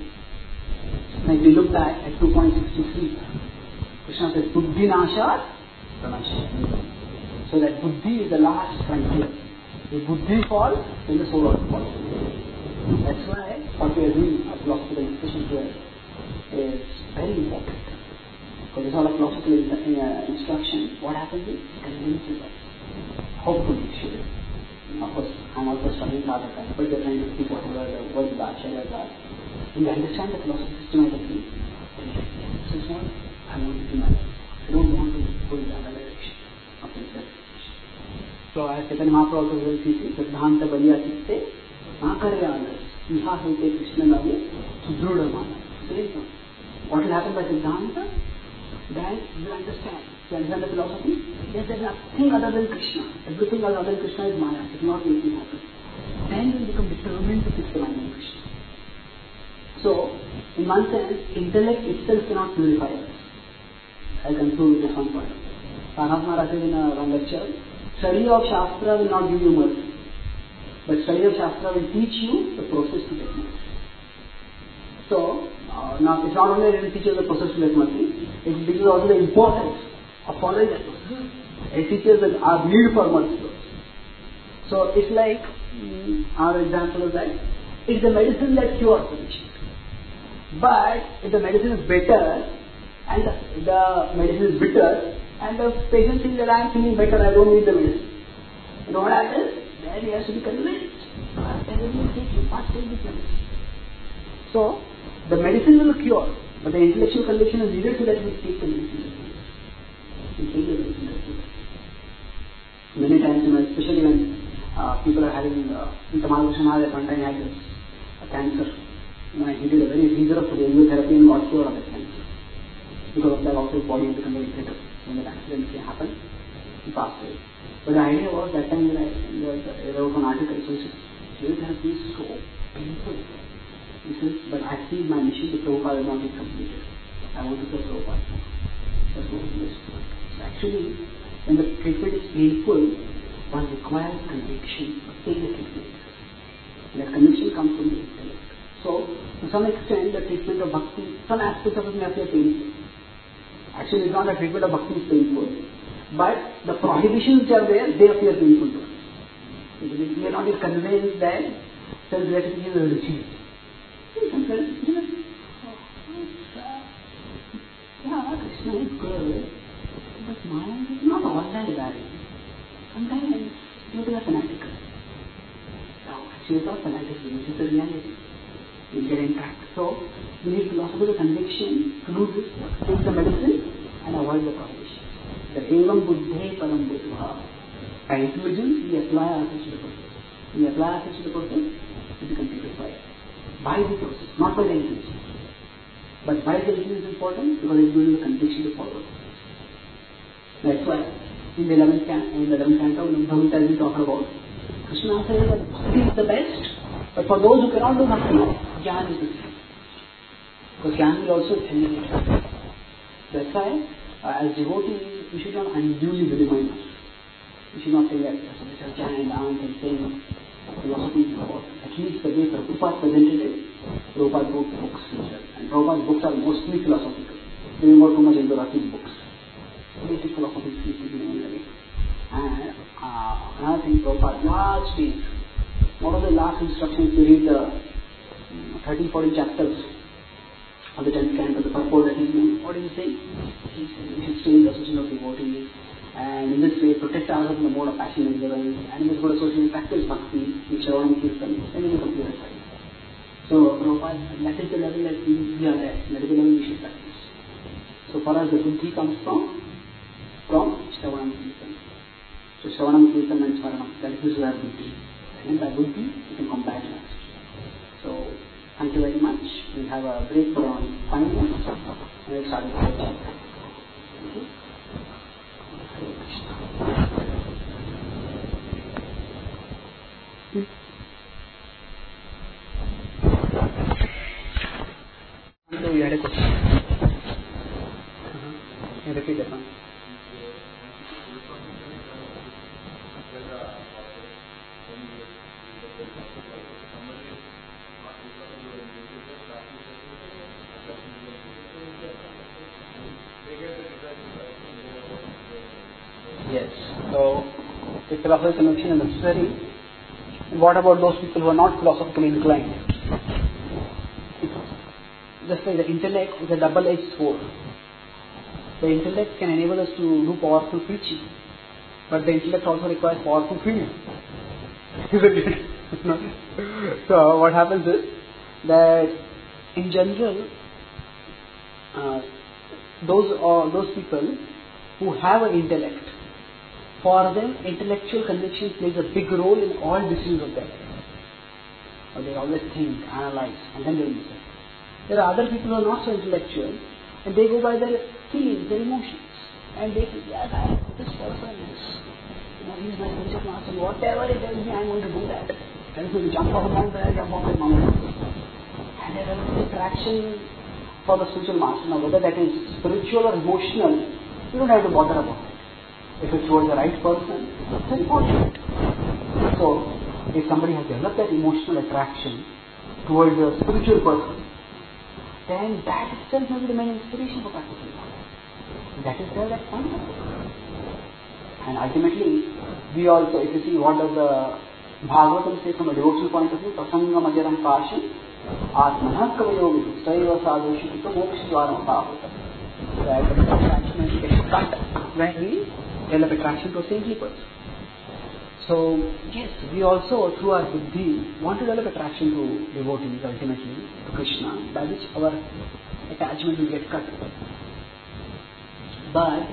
like we look back at 2.63, Krishna says, Buddhi Nashat Pranashat. So that Buddhi is the last frontier. If Buddhi falls, then the soul also falls. That's why what we are doing, our philosophical discussion here, is very important. Because it's all a philosophical instruction. What happens is, it convinces us. Hopefully it should. Of course, I'm also studying Sadhaka, but they're trying to speak whatever the words of the Acharyas are. When we understand the philosophy systematically, this is what I want to do my life. I don't want to go in the other direction of self-realization. So as Chaitanya Mahaprabhu also will see, Siddhanta Baliya Chitte, Akaryanas, Iha Hete Krishna Nave, Sudruda Mana. What will happen by Siddhanta? Then you understand. You understand the philosophy? Yes, there is nothing other than Krishna. Everything other than Krishna is Maya. It will not make me happy. Then you will become determined to fix the mind on Krishna. So, in one sense, intellect itself cannot purify us. I conclude with this one point. Radha Maharaj said in one lecture, study of Shastra will not give you mercy. But study of Shastra will teach you the process to get mercy. So, now it's not only that it will teach you the process to get mercy, it will teach you also the importance of following that process. It teaches our need for mercy. So it's like, our example is like, it's the medicine that cures the patient. But if the medicine is better, and the medicine is bitter, and the patient thinks that I am feeling better, I don't need the medicine. You know what happens? Then he has to be convinced. You must take this medicine. So, the medicine will cure, but the intellectual condition is needed so that we take the medicine. Many times, especially when people are having, Tamal Krishna Maharaj at one time had this cancer. He did a very rigorous radiotherapy and got cured of that cancer. Because of that also his body had become very brittle. When that accident happened, he passed away. But the idea was that time when I wrote an article, so radiotherapy is so painful. He says, but I see my mission to Prabhupada will not be completed. I want to serve Prabhupada. That's what it is. So actually, when the treatment is painful, one requires conviction to take the treatment. And that conviction comes from the intellect. So, to some extent, the treatment of bhakti, some aspects of it may appear painful. Actually, it's not that treatment of bhakti is painful, but the prohibitions which are there, they appear painful to us. We are not yet convinced that self-gratification is achieved. Yeah, Krishna is good, but mind is not all that bad. Sometimes you are fanatical. Now, actually, it's not fanaticism, it's just the reality. You get intact. So, we need philosophical conviction to do this, take the medicine and avoid the prohibition. The evam buddhe param buddha. By intelligence, we apply ourselves to the process. We apply ourselves to the process, we become purified. By the process, not by the intelligence. But by the intelligence is important because it gives you the conviction to follow. That's why in the 11th canto, when Bhagavad Gita is talking about, Krishna says that bhakti is the best, but for those who cannot do bhakti, jnana is the best. Because jnana will also eliminate bhakti. That's why, as devotees, we should not unduly remind us. We should not say that jnana and dance and saying philosophy is important. At least the way Prabhupada presented it, Prabhupada wrote books. And Prabhupada's books are mostly philosophical. They don't go too much into his books. Basic philosophy needs to be known away. And another thing, Prabhupada large piece What are the last instructions? You read the 13-14 chapters of the 10th canto, the purport that he made. What is he saying? He said we should stay in the association of devotees, and in this way protect ourselves in the mode of passion and ignorance, and in this good association practice bhakti, which Shravanam Kirtan, and in the complete life. So, Prabhupada, that is the level that we are at, that is the level we should practice. So, for us, the buddhi comes from Shravanam Kirtan. So, Shravanam Kirtan and Smaranam, that is our buddhi. And by buddhi, we can combat that. So, thank you very much. We have a break for around 5 minutes, and we'll start with the chapter. Thank you. Hare Krishna. So you had a question. Can you repeat that one? Yes. So, if philosophical conviction is necessary, what about those people who are not philosophically inclined? Just like the intellect is a double-edged sword. The intellect can enable us to do powerful preaching, but the intellect also requires powerful feeling. So what happens is that in general, those people who have an intellect, for them intellectual conviction plays a big role in all decisions of their life. Or they always think, analyze, and then they will decide. There are other people who are not so intellectual, and they go by their feelings, their emotions, and they think, yes, this person is, he's my spiritual master, whatever he tells me, I'm going to do that. Tells me to jump off a mountain, I jump off a mountain. And there is this attraction for the spiritual master. Now, whether that is spiritual or emotional, you don't have to bother about it. If it's towards the right person, it's unfortunate. So, if somebody has developed that emotional attraction towards a spiritual person, then that itself may be the main inspiration for practicing. That is there, that's wonderful. And ultimately, we also, if you see what does the Bhagavatam say from a devotional point of view, Prasangam Ajaram Pashan, Atmanah Kavayogi, Saiva Sadhushi, Ito Mokshidvaram Bhagavatam. That the attachment gets cut when we develop attraction to a saintly person. So, yes, we also, through our buddhi, want to develop attraction to devotees, ultimately, to Krishna, by which our attachment will get cut. But,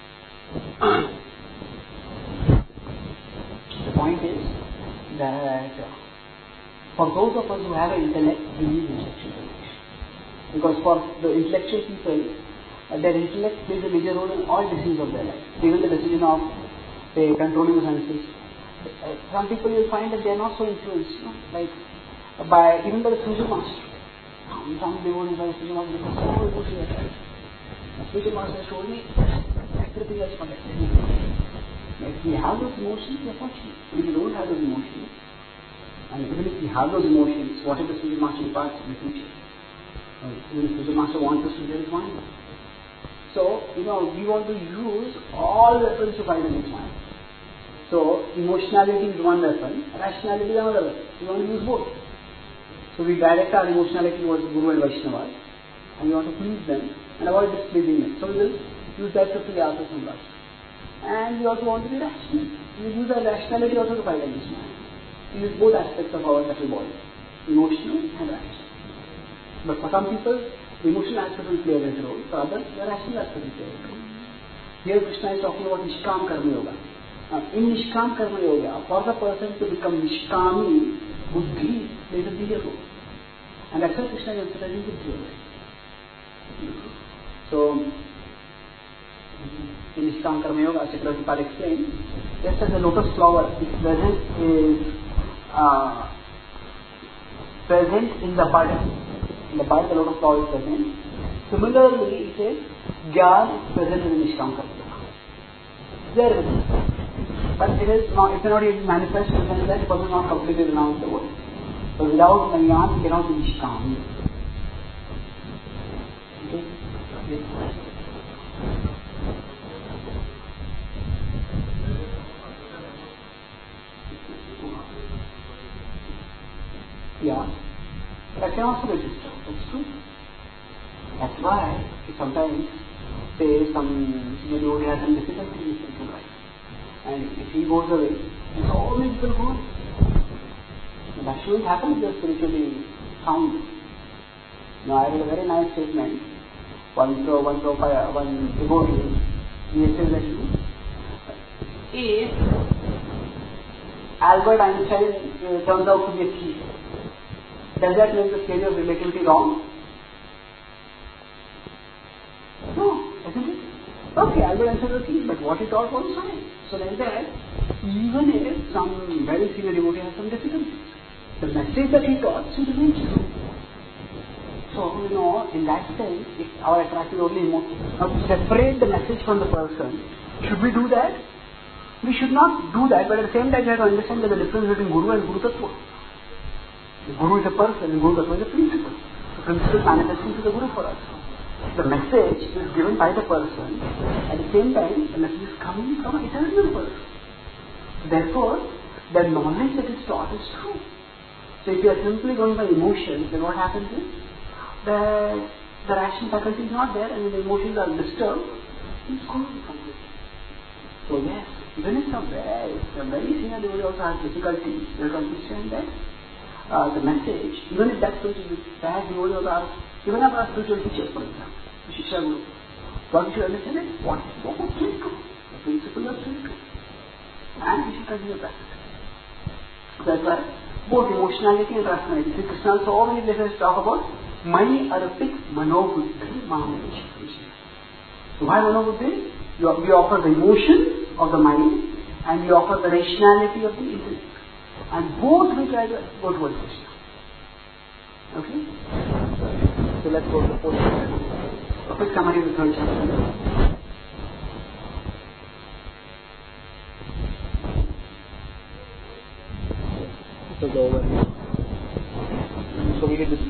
the point is that for those of us who have an intellect, we need intellectual conviction. Because for the intellectual people, their intellect plays a major role in all decisions of their life. Even the decision of, say, controlling the senses. Some people you will find that they are not so influenced, like by even by the spiritual master. Some devotees by the spiritual master become so emotionally attached. The spiritual master has told me everything else connected. If we have those emotions, we are fortunate. If we don't have those emotions, and even if we have those emotions, what if the spiritual master departs in the future? Even the spiritual master wants us to get his mind. So, we want to use all weapons to fight against mind. So, emotionality is one weapon, rationality is another weapon. We want to use both. So, we direct our emotionality towards Guru and Vaishnavas, and we want to please them and avoid displeasing them. So, we will use that to free ourselves from lust. And we also want to be rational. We use our rationality also to fight against mind. We use both aspects of our subtle body, emotional and rational. But for some people, the emotional aspect will play a great role. For others, the rational aspect will play a great role. Here Krishna is talking about Nishkam Karma Yoga. In Nishkam Karma Yoga, for the person to become Nishkami, Buddhi plays a bigger role. And that's why Krishna is emphasizing Buddhi over it. So, in Nishkam Karma Yoga, as Prabhupada explained, just as the lotus flower is present in the bud. In the bud, the lotus flower is present. Similarly, it says, Gyan is present in the Nishkam Karma Yoga. There it is. But it may not yet manifest in the sense that the person is not completely renounced the world. So without Jnana, he cannot be Nishkam. Okay? Yes. can also register. That's true. That's why sometimes say some devotee has some difficulty in spiritual life, and if he goes away, so many people go. That shouldn't happen if they are spiritually sound. Now I read a very nice statement. One devotee, he says that if Albert Einstein turns out to be a thief, does that make the theory of relativity wrong? No, isn't it? Okay, Albert Einstein was a thief, but what he taught was science. So like that, even if some very senior devotee has some difficulties, the message that he taught should remain true. So, in that sense, if our attraction only emotion, now to separate the message from the person, should we do that? We should not do that, but at the same time, we have to understand that the difference between Guru and Guru Tattva. The Guru is a person, and Guru Tattva is a principle. The principle manifesting to the Guru for us. The message is given by the person, at the same time, the message is coming from an eternal person. Therefore, the knowledge that is taught is true. So if you are simply going by emotions, then what happens is that the rational faculty is not there and the emotions are disturbed, it's going completely. So yes, even if some very senior devotee also has difficulties, you have to understand that the message, even if that spiritual bad devotee also even if our spiritual teachers, for example, the Shishya Guru, what we should understand is what is spiritual, the principle of spiritual, and we should continue practice. That's why both emotionality and rationality. Sri Krishna so many places talk about Mani Arpit Manobuddhi Mahamuchi. So why Manobuddhi? We offer the emotion of the mind and we offer the rationality of the intellect. And both we try to go towards Krishna. Okay? So let's go to the fourth chapter. A quick summary of the third chapter. So go over. So we did this.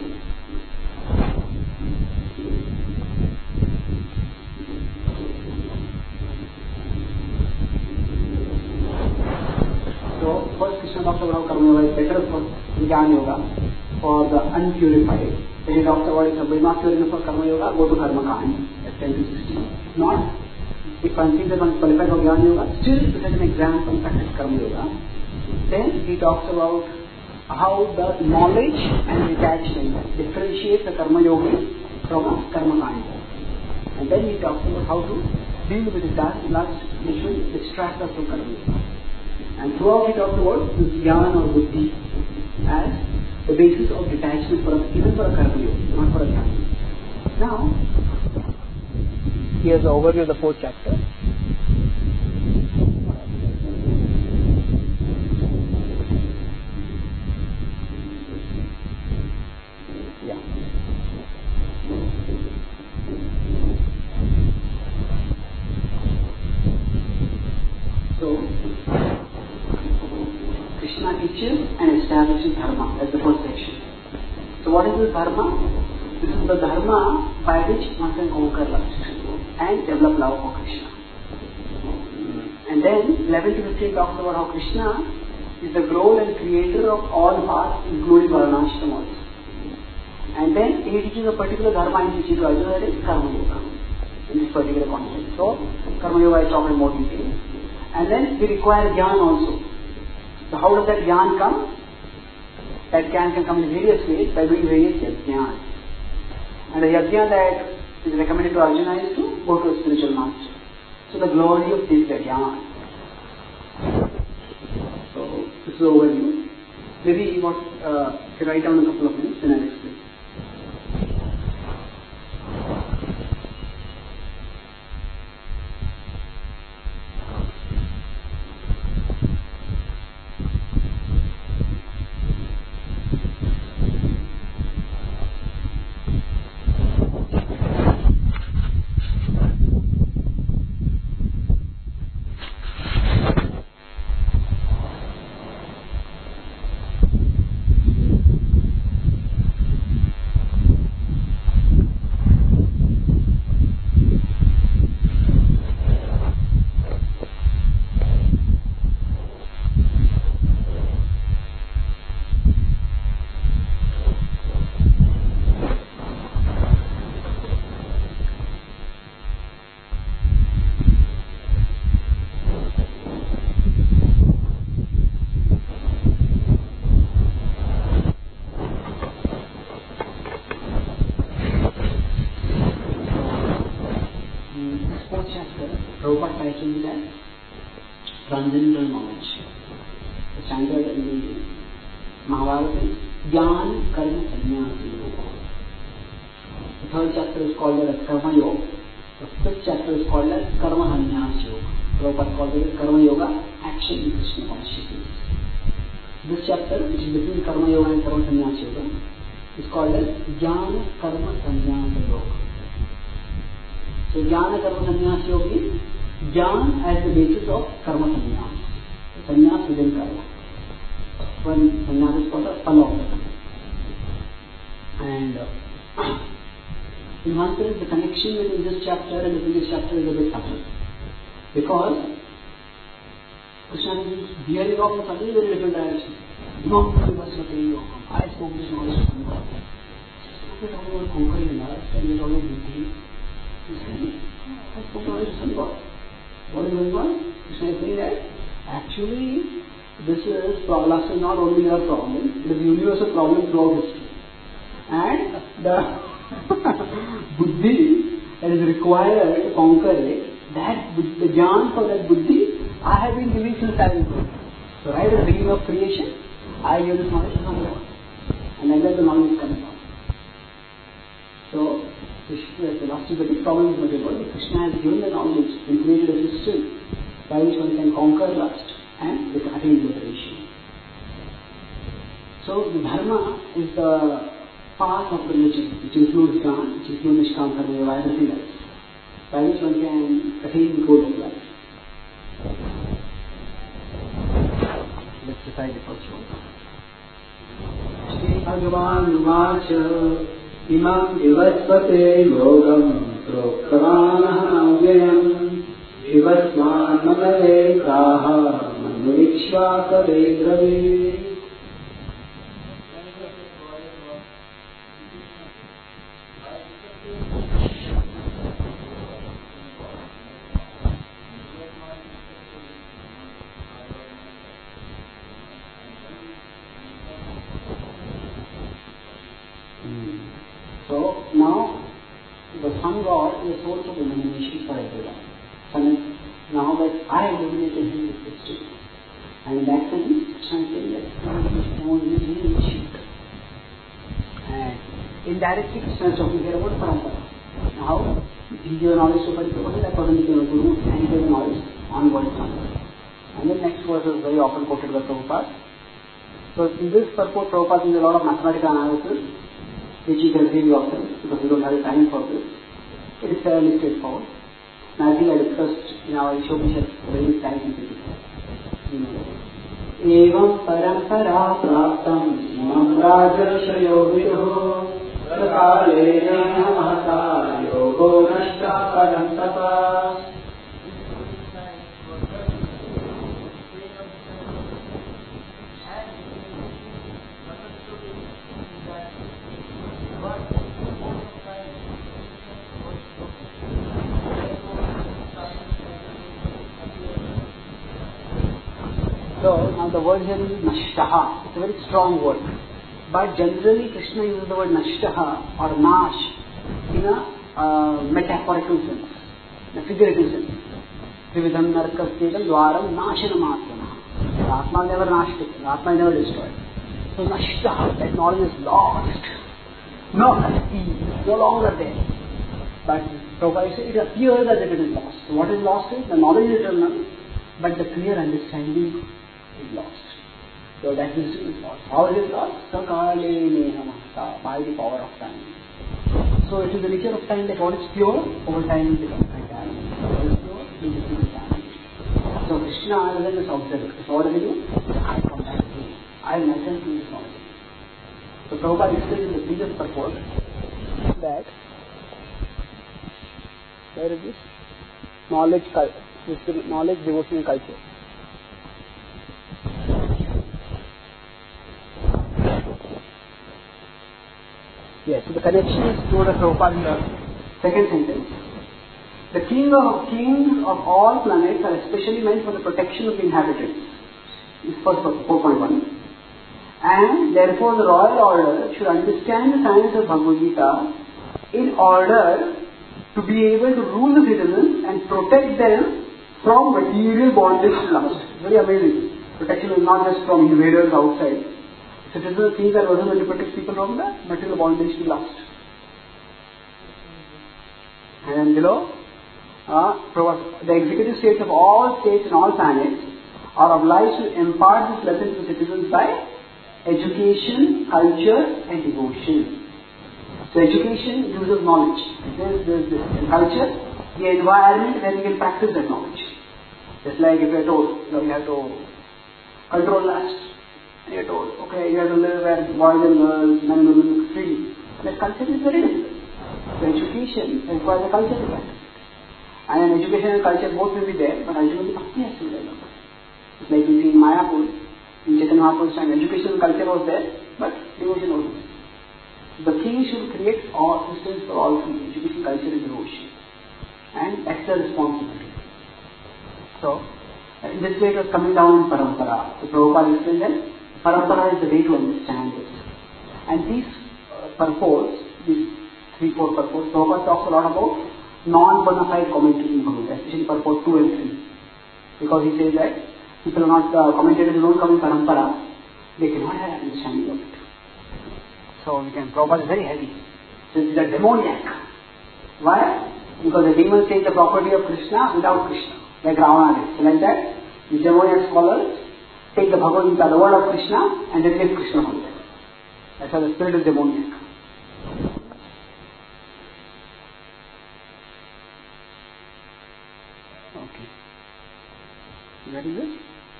So first Krishna talks about Karma Yoga is better for Jnana Yoga for the unpurified. Then he talks about if somebody is not pure enough for Karma Yoga, go to Karma Kand at 10 to 16. Not if one thinks that one is qualified for Jnana Yoga, still to set an example practice Karma Yoga. Then he talks about how the knowledge and detachment differentiate the Karma Yogi from a Karma Kanda. And then he talks about how to deal with the lust which will distract us from Karma Yoga. And throughout he talks about this Jnana or Buddhi as the basis of detachment for even for a Karma Yogi, not for a Jnana. Now, here's the overview of the fourth chapter. Teaches and establishes dharma as the first section. So what is this dharma? This is the dharma by which one can conquer lust and develop love for Krishna. And then 11 to 15 talks about how Krishna is the goal and creator of all paths including Varnashram also. And then he teaches a particular dharma in which he does, that is Karma Yoga in this particular context. So Karma Yoga is talking in more detail. And then we require Jnana also. So how does that Jnana come? That can come in various ways by doing various yajnas. And the yajna that is recommended to Arjuna is to go to a spiritual master. So the glory of this yajna. So this is the overview. Maybe you want to write down a couple of minutes and I'll explain. Prabhupada titled it as Transcendental Knowledge. The standard in the Mahabharata is Jnana Karma Sannyasa Yoga. The third chapter is called as Karma Yoga. The fifth chapter is called as Karma Sannyasa Yoga. Prabhupada called it Karma Yoga, Action in Krishna Consciousness. This chapter, which is between Karma Yoga and Karma Sannyasa Yoga, is called as Jnana Karma Sannyasa Yoga. So Jnana Karma Sannyasa Yoga is Jnana as the basis of Karma Sannyasa. Sannyasa within Karma. When Sannyasa is called as Phala of the Karma. And in one sense, the connection between this chapter and the previous chapter is a bit subtle. Because Krishna is veering off in something very different direction. No, I spoke this knowledge to God. We're talking about conquering us, and we're talking about buddhi. He's saying, I spoke knowledge to God. What is going on? Krishna is saying that actually this is not only a problem, it is a universal problem throughout history. And the buddhi that is required to conquer it, that the jnana for that buddhi, I have been giving since childhood. So right at the beginning of creation, I gave this knowledge from God. And like that the knowledge is coming out. So, the last is the big problem with material world. Krishna has given the knowledge and created a system by which one can conquer lust and attain liberation. So, the dharma is the part of religion, which includes jnana, which includes nishkam karma yoga, everything else, by which one can attain the goal of life. Let's decide the first one. Shri Bhagavan Vacha Imam Vivaspate Yogam Proktavanah Avyayam Vivasman Manale Taha Manurikshvaka Vedrave. So now the Sun God is a source of illumination for everyone. Sun is now that I illuminated him with this too. And in that sense, Krishna is saying that I want to use him in the sheep. And indirectly Krishna is talking here about parampara. Now he gave knowledge to Prabhupada, that person became a guru and he gave knowledge on what is Sun. And the next verse is very often quoted by Prabhupada. So in this purport, Prabhupada does a lot of mathematical analysis, which you can read yourself because we don't have time for this. It is fairly straightforward. And I think I discussed in our Ishopishad very scientific. Evam parampara praptam imam rajarshayo viduho prakalena mahata yogo nashta parantapa. So, now the word here is nashtaha. It's a very strong word. But generally Krishna uses the word nashtaha or nash in a metaphorical sense, in a figurative sense. Trividham narkasyedam dwaram nashanamatrana. The Atma never nashed, the Atma is never destroyed. So nashtaha, that knowledge is lost. No longer there. But Prabhupada says it appears as if it is lost. So what is lost is the knowledge is eternal, but the clear understanding is lost. So that wisdom is lost. How is it lost? By the power of time. So it is the nature of time that what is pure, over time will become contaminated. What is pure, it will become contaminated. So Krishna is this observer. So what will he do? I come back to him. I will myself do this knowledge. So Prabhupada explained in the previous purport that where is this? Knowledge devotional culture. Yes, so the connection is to the Prabhupada in the second sentence. The kings of all planets are especially meant for the protection of the inhabitants. This is first 4.1. And therefore the royal order should understand the science of Bhagavad Gita in order to be able to rule the citizens and protect them from material bondage to lust. Very amazing. Protection is not just from invaders outside. Citizens think that Vasu will protect people from the material bondage to lust. And then below, the executive states of all states and all planets are obliged to impart this lesson to the citizens by education, culture and devotion. So education gives us knowledge. There's this. And culture, the environment where we can practice that knowledge. Just like if you're told, you have to control lust. And you're told, okay, you have to live where boys and girls, men and women freely. That culture is very difficult. So education requires a culture to practice. And education and culture both will be there, but ultimately bhakti has to be there. It's like we see in Mayapur, in Chaitanya Mahaprabhu's time, education and culture was there, but devotion was there. The king should create all systems for all three, education, culture and devotion. And that's the responsibility. So, in this way it was coming down in Parampara. So Prabhupada explained that Parampara is the way to understand this. And these purports, these 3-4 purports, Prabhupada talks a lot about non-bona fide commentary in Bhagavad, especially purport 2 and 3. Because he says that people are not, commentators who don't come in Parampara, they cannot have understanding of it. So Prabhupada is very heavy. So it is a demoniac. Why? Because the demons take the property of Krishna without Krishna. Like Ravana did. So like that, the demoniac scholars take the Bhagavad Gita, the word of Krishna, and then give Krishna from there. That's why the spirit is demoniac. Okay. You ready with this?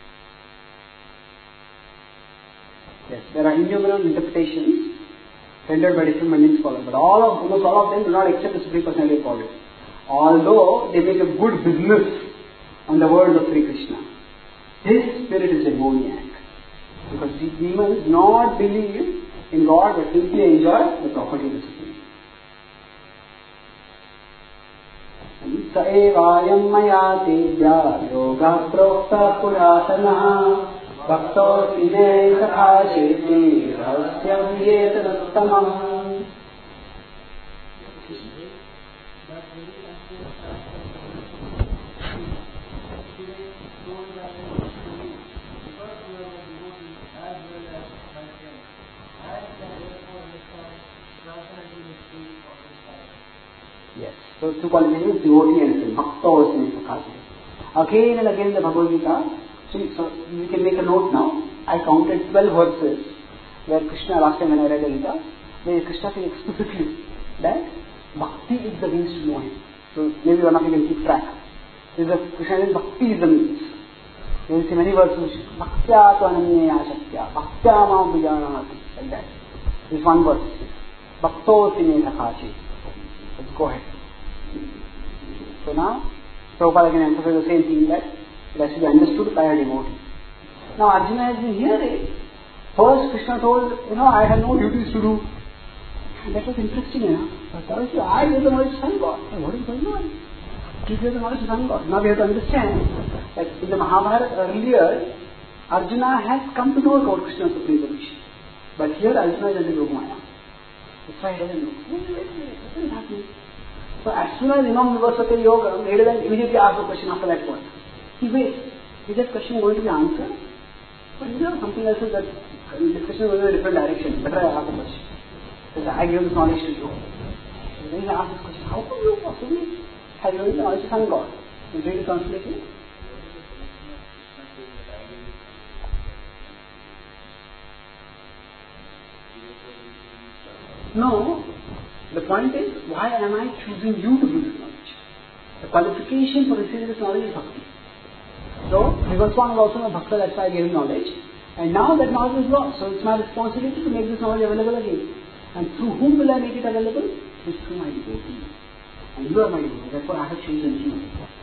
Yes, there are innumerable interpretations rendered by different Mandan scholars, but almost all of them do not accept the Supreme Personality of Godhead. Although they make a good business on the words of Sri Krishna. His spirit is demoniac. Because these demons do not believe in God but simply enjoy the property of the Supreme. Sa evayam maya tebya yoga prokta purasana bhakto sine sakha sheti rahasyam yetanuttamam. Yes. So two qualifications, devotee and sin. Bhakta or sin sakha. Again and again the Bhagavad Gita. So you can make a note now. I counted 12 verses where Krishna, last time when I read the Gita, where Krishna says explicitly that bhakti is the means to know him. So maybe one of you can keep track. Krishna says bhakti is the means. You will see many verses. Bhaktya tu ananya shaktya. Bhaktya ma vijanati. Like that. This is one verse. Bhakto sine sakhachi. Let's go ahead. So now, Prabhupada again emphasizes the same thing, that it has to be understood by a devotee. Now Arjuna has been hearing. First Krishna told, I have no duties to do. And that was interesting, But I gave the knowledge to Sun God. What is going on? He gave the knowledge to Sun God. Now we have to understand that in the Mahabharata earlier, Arjuna has come to know about Krishna's supreme position. But here Arjuna is under Yogamaya. That's why he doesn't know. What is happening? So as soon as Imam Vivasvata Yoga, he doesn't immediately ask the question after that point. He waits. Is that question going to be answered? But something else is that the discussion is going in a different direction. Better I ask the question. Because I give this knowledge to you. So then he asks this question, how could you possibly have given the knowledge to some God? Is it translated? No. The point is, why am I choosing you to give this knowledge? The qualification for receiving this knowledge is bhakti. So, Vivaswan was also a bhakta, that's why I gave him knowledge. And now that knowledge is lost. So it's my responsibility to make this knowledge available again. And through whom will I make it available? It's through my devotee. And you are my devotee. Therefore I have chosen you.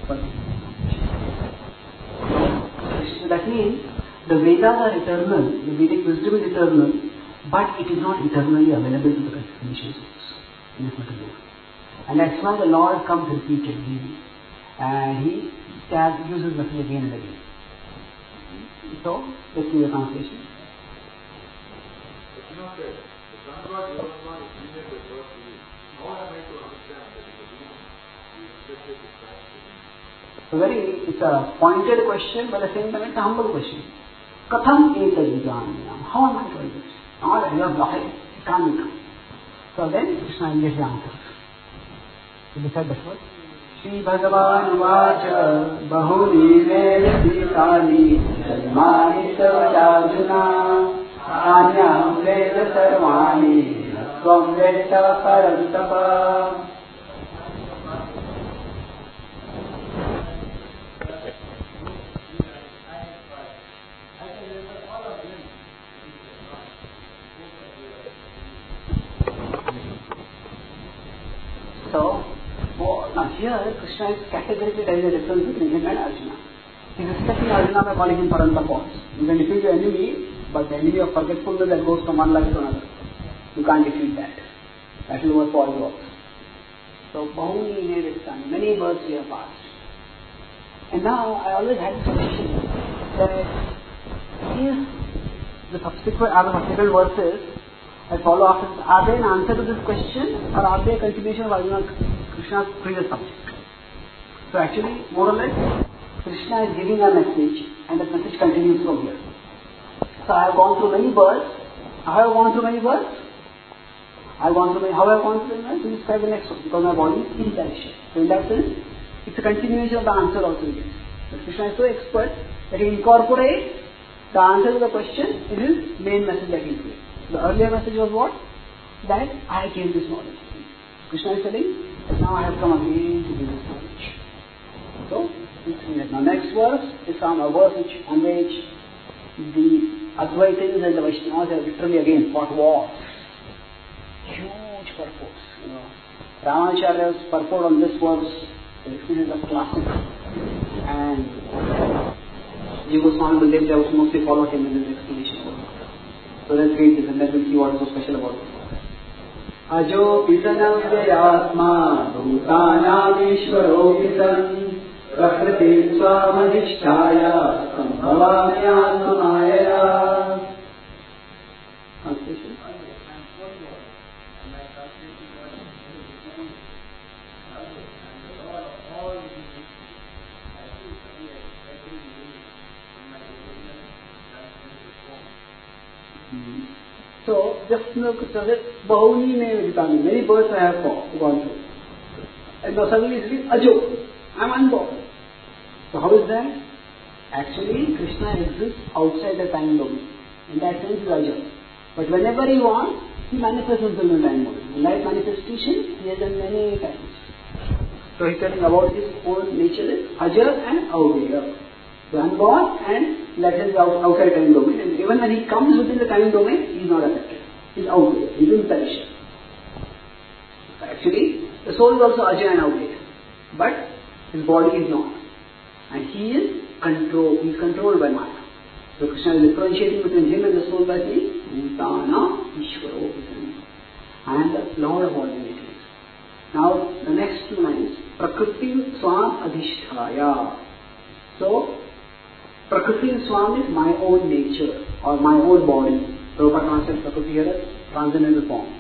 So that means the Vedas are eternal, the Vedic wisdom is eternal, but it is not eternally available to the conscious souls in this material world. And that's why the Lord comes repeatedly and He uses message again and again. So, let's see the translation.
It's not that the Sun God, you are not is needed by God to you. How am I to understand that?
It's a pointed question, but at the same time it's a humble question. Katham etadvidanyam? How am I to do this? Not you are blocking. It can't be done. So then Krishna gives the answer. Did you say that word? Shri Bhagavan Vacha Bahuni Veditani Dharmani Savajajuna Anyam Veda Sarvani Svam Veda Parantapa. So, now here Krishna is categorically telling the difference between him and Arjuna. He is respecting Arjuna by calling him Parantapa. You can defeat your enemy, but the enemy of forgetfulness that goes from one life to another. You can't defeat that. That is what Paul works. So, Bahuni Veditani, many births we have passed. And now, I always had this question that is the subsequent verses I follow after this, are they an answer to this question or are they a continuation of Arjuna Krishna's previous subject? So actually, more or less, Krishna is giving a message and that message continues from here. So I have gone through many births. How have I gone through many births? How have I gone through many births? To describe the next one because my body is imperishable. So in that sense, it's a continuation of the answer also he gives. But Krishna is so expert that he incorporates the answer to the question in his main message that he gives. The earlier message was what? That I gave this knowledge. Krishna is telling that now I have come again to give this knowledge. So, now next verse is from a verse on which the Advaitins and the Vaishnavas have literally again fought wars. Huge purports. Ramacharya's purport on this verse is a classic. And Goswami Baldev Ji also mostly followed him in his explanation. So let's read this and then we'll see what is so special about this. Ajo pitanam vyayatma bhutanam ishvaro pitan prakriti swamadhisthaya sambhavami atmaya. Translation? So, just look at it, Bahuni Veditani, many births I have gone through. And now suddenly it says, Ajo, I am unborn. So how is that? Actually, Krishna exists outside the time domain. In that sense, he is Ajo. But whenever he wants, he manifests himself in the time domain. In life manifestation, he has done many times. So he is telling about his own nature is Ajar and Avdeya. The unborn and that is outside time domain. And even when he comes within the time domain, he is not affected. He is out there. He is imperishable. Actually, the soul is also Ajay and Avdeya. But his body is not. And he is controlled. He is controlled by Maya. So Krishna is differentiating between him and the soul by saying, Bhutana Ishvaro Bhutana. I am the Lord of all entities. Now, the next two lines, Prakriti Swam Adhisthaya. So, Prakriti Swam is my own nature or my own body. Prabhupada translates Prakriti here as transcendental form.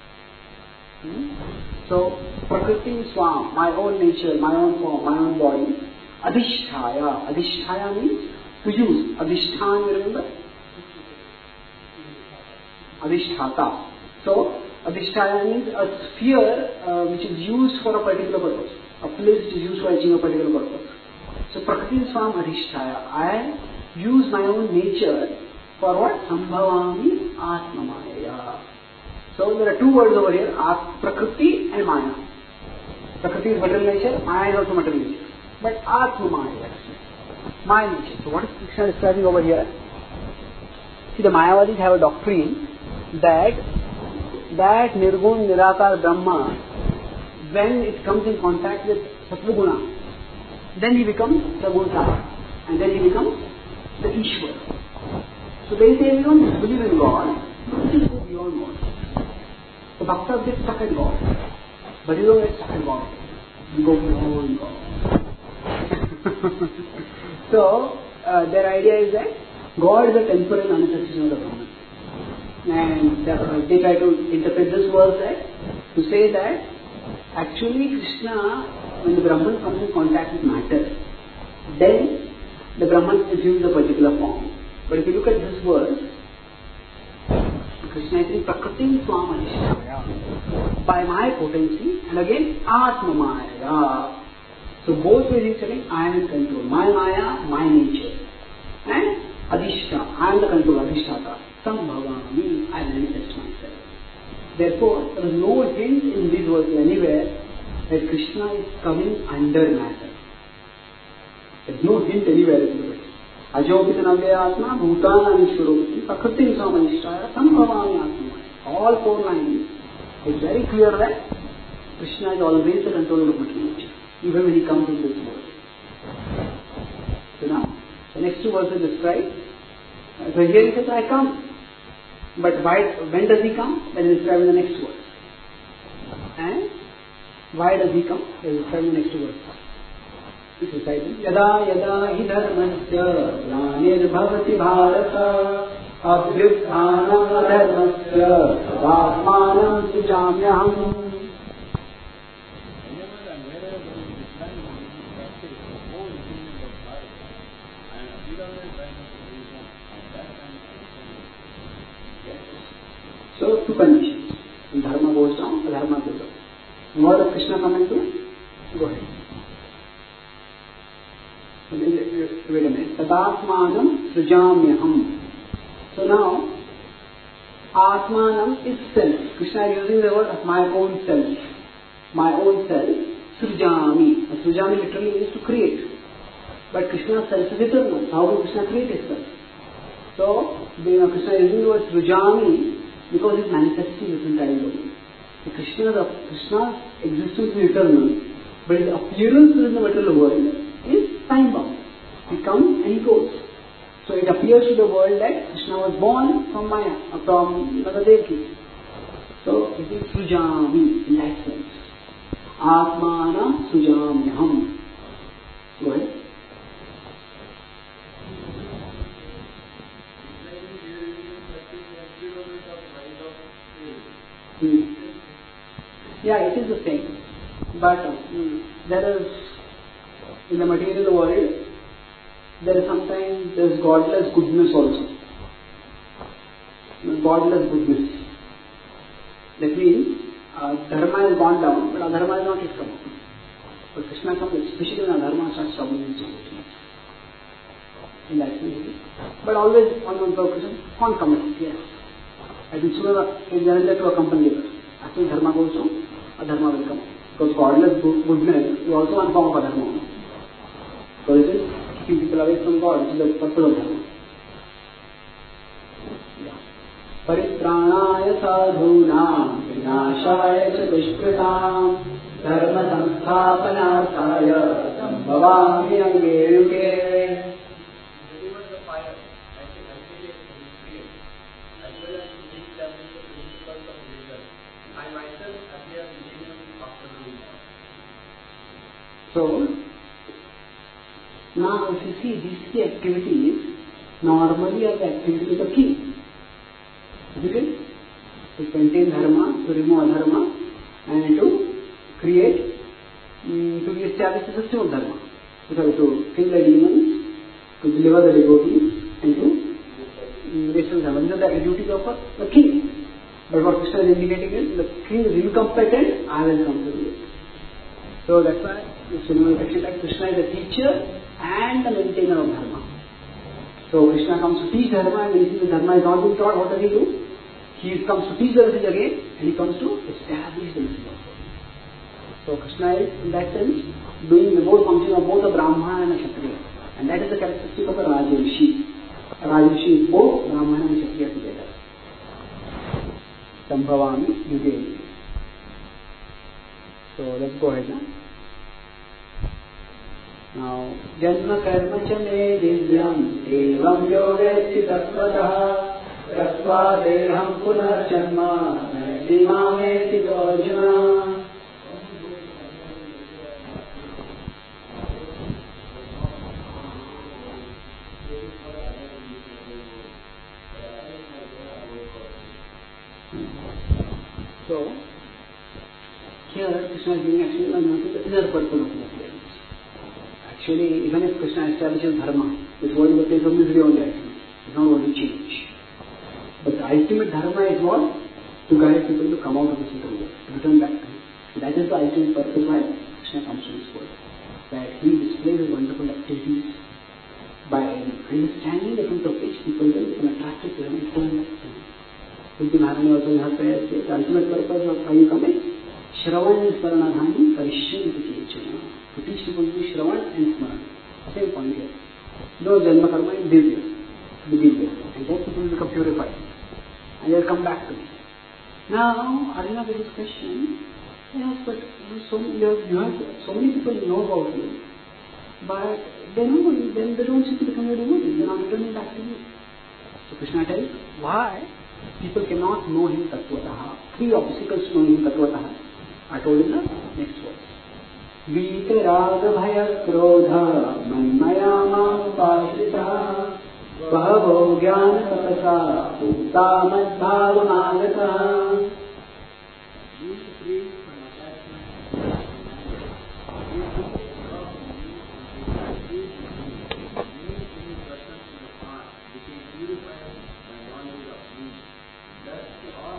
So, Prakriti Swam, my own nature, my own form, my own body. Adhisthaya. Adhisthaya means to use. Adhisthana, you remember? Adhisthata. So, Adhisthaya means a sphere which is used for a particular purpose. A place which is used for achieving a particular purpose. So, Prakriti Swam Adhisthaya. I use my own nature for what? Sambhavami Atmamaya. So, there are two words over here, Prakriti and Maya. Prakriti is material nature, Maya is also material nature. But Atmamaya, my nature. So, what is Krishna describing over here? See, the Mayavadis have a doctrine that Nirgun Nirakar Brahma, when it comes in contact with Sattva-guna, then he becomes Sagun-Saha, and then he becomes the Ishwar. So they say we don't believe in God, we just go beyond God. The Bhaktas get stuck at God, but you don't get stuck at God, you go beyond God. So their idea is that God is a temporal manifestation of the Brahman. And they try to interpret this verse to say that actually Krishna, when the Brahman comes in contact with matter, then the Brahman assumes a particular form. But if you look at this verse, Krishna is saying Prakriti Swam Adhishtaya, by my potency, and again Atma Maya. So both ways he's telling I am in control. My Maya, my nature. And Adhishta, I am the controller, Adhishtata. Sambhavami, I manifest myself. Therefore, there is no hint in this verse anywhere that Krishna is coming under matter. There is no hint anywhere in it. Ajopitanavyatma bhutana vishwarupati prakriti samanishaya sambhavami atma. All four lines, it's very clear that Krishna is always the controller of material nature, even when he comes in this world. So now, the next two verses describe. So here he says, I come. But when does he come? That is described in the next verse. And why does he come? That is described in the next two verses. This is recited. Yada yada hi dharmasya glanirbhavati bharata abhyuthanam adharmasya atmanam sujamyaham. So, two conditions. Dharma goes down, adharma goes up. What does Krishna come into? Go ahead. Wait a minute. Tadatmanam srijamyaham. So now, Atmanam is self. Krishna is using the word of my own self. My own self, srijami. Srijami literally means to create. But Krishna's self is eternal. How will Krishna create himself? So, Krishna is using the word srijami because it is manifesting different times only. Krishna's existence is eternal, but his appearance in the material world is time bound. He comes and he goes. So it appears to the world that Krishna was born from Maya, from Nagαδevki. So it is Sujami in that sense. Atmana Sujamyaham. Go ahead. Yeah, it is the same. But there is, in the material world, there is sometimes godless goodness also. Godless goodness. That means dharma has gone down, but adharma has not yet come up. But Krishna comes, especially when adharma starts troubling his soul. In that sense. But always on purpose, on commit, yes. I think sooner if there is to accompany us. Actually dharma goes down, adharma will come. Because godless goodness is also one form of adharma. So it is keeping people away from God, which is the purpose of dharma. Paripranaya sadhunam vinashaya cha dushkritam dharma samsthapanarthaya sambhavami ange yuge. So, now if you see these three activities, normally are the activities of the king. Isn't it? To maintain dharma, to remove adharma, and to create, to establish the system of dharma. To kill the demons, to deliver the devotees, and to restore dharma. These are the duties of the king. But what Krishna is indicating is, the king is incompetent, I will come to you. So that's why it's section like Krishna is the teacher and the maintainer of dharma. So Krishna comes to teach dharma, and when he sees the dharma is not being taught, what does he do? He comes to teach the message again, and he comes to establish the message also. So Krishna is, in that sense, doing the both function of both a Brahmana and a Kshatriya. And that is the characteristic of a Rajrishi. A Rajrishi is both Brahmana and Kshatriya together. Sambhavami Yuge. So let's go ahead now. Now, Janma Karma Cha Me Divyam Evam Yogetti Tattvatah Rasva Deham Punar Janma Naiti Mameti Arjuna. So, here Krishna is giving actually the inner purpose of the appearance. Actually, even if Krishna establishes dharma, this world is a place of misery only. It's not going to change. But the ultimate dharma is what? To guide people to come out of this little world, to return back to him. That is the ultimate purpose why Krishna comes to this world. That he displays his wonderful activities by understanding the fruit of which people will become attracted to him and turn back to him. Buddhi Maharani also in her prayers says, the ultimate purpose of why you come is Shravan Smaranadhani Parishyamiti Chechana. To teach people to do Shravan and Smaran. Same point here. No Janma Karma is Divya. And then people will become purified. And they will come back to me. Now, Arjuna gets this question. Yes, but so many people know about you. But they know you, then they don't seem to become your devotee. They are not returning back to you. So Krishna tells why people cannot know him Tattvataha. 3 obstacles to knowing him Tattvataha are told in the next verse. Vitarāga bhaya krodha manmayama upāshritaha Bhavo jnana tapasa uttamad bhavamalataha.
Being free from attachment many persons in the past became purified by knowledge of me. Thus all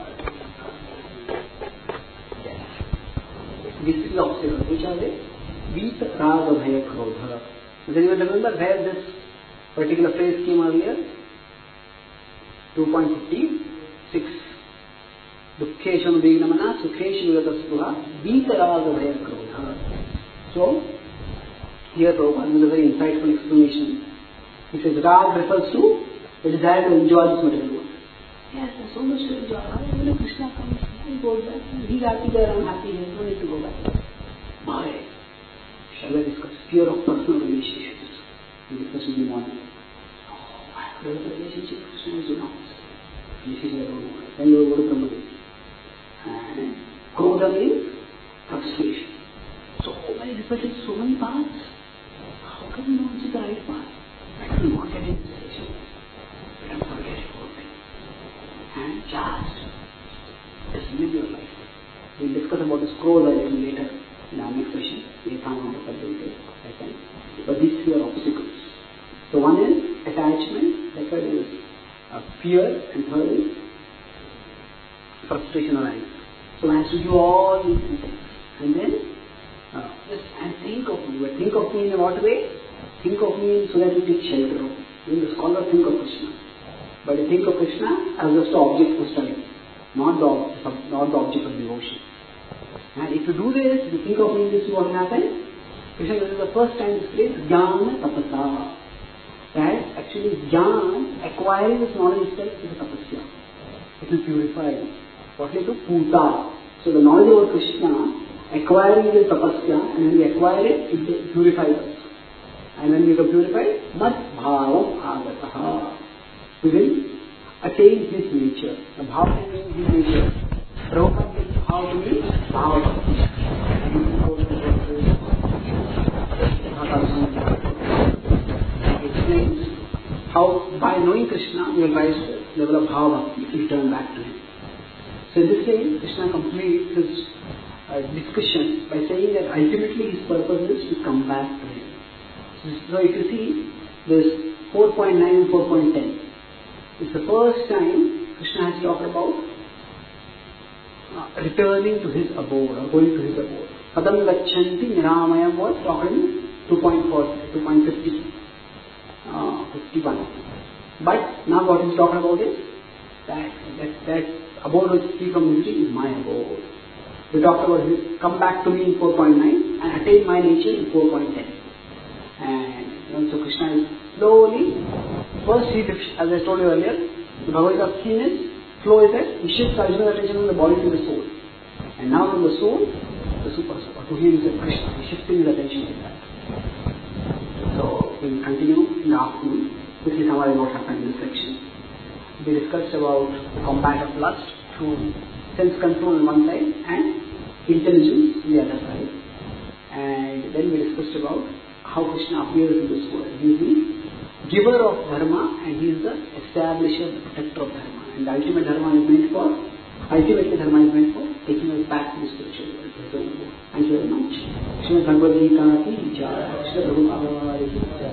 These 3 obstacles, which are they? Vitarāga bhaya krodha. Then you will remember where this particular phrase came earlier. 2.56. Dukkhesham vignamana sukhesham yatastuha vitarāga bhaya krodha. So, here Prabhupada gives a very insightful explanation. He says, Rag refers to the desire to enjoy this material world. Yes, there's so much to enjoy. When Krishna comes, he goes back. He's happy there, I'm happy here. No need to go back. Why? Shall we discuss fear of personal relationships? We discussed in the morning. The relationship with Krishna is renounced. Then you will go to Brahmadev. And Krodha means frustration. So many difficulties, so many paths. How can we know which is the right path? I don't want to get into this station. Let us forget it whole thing. And just live your life. We'll discuss about this Krodha a little later in our next session. But these 3 are obstacles. So one is attachment, second is fear, and third is frustration or anger. So one has to do all these 3 things. And then think of me. But think of me in what way? Think of me so that you take shelter of me. When the scholars think of Krishna. But they think of Krishna as just an object for study, not the object of devotion. And if you do this, if you think of me in this, what will happen? Krishna, this is the first time this phrase, jnana tapasa. That actually jnana, acquiring this knowledge itself is a tapasya. It will purify you. What will it do? Puta. So the knowledge about Krishna, acquiring it is tapasya, and when we acquire it, it purifies us. And when we become purified, mad bhavam agataha. We will attain his nature. The bhava means his nature. Prabhupada gives bhava to me, bhava. It explains how by knowing Krishna we will rise to the level of bhava, we return back to him. So in this way, Krishna completes his discussion by saying that ultimately his purpose is to come back to him. So if you see this 4.9 and 4.10, it's the first time Krishna has talked about returning to his abode or going to his abode. Padam Gachanti Niramayam was talked in 2.50, 51. But now what he's talking about is that abode which free from misery is my abode. We talked about his come back to me in 4.9 and attain my nature in 4.10. And so Krishna is slowly, first he, as I told you earlier, the Bhagavad Gita scheme is, flow is that he shifts Arjuna's attention from the body to the soul. And now from the soul, the super soul. To him is a Krishna. He's shifting his attention to that. So we will continue in the afternoon. Quickly summarize what happened in this section. We discussed about the combat of lust through sense control on one side and intelligence on the other side. And then we discussed about how Krishna appears in this world. He is the giver of dharma and he is the establisher, the protector of dharma. And the ultimate dharma is meant for taking us impact in the spiritual world. So, thank you very much. Srimad Bhagavad Gita ki jai. Srila Prabhupada ki jai.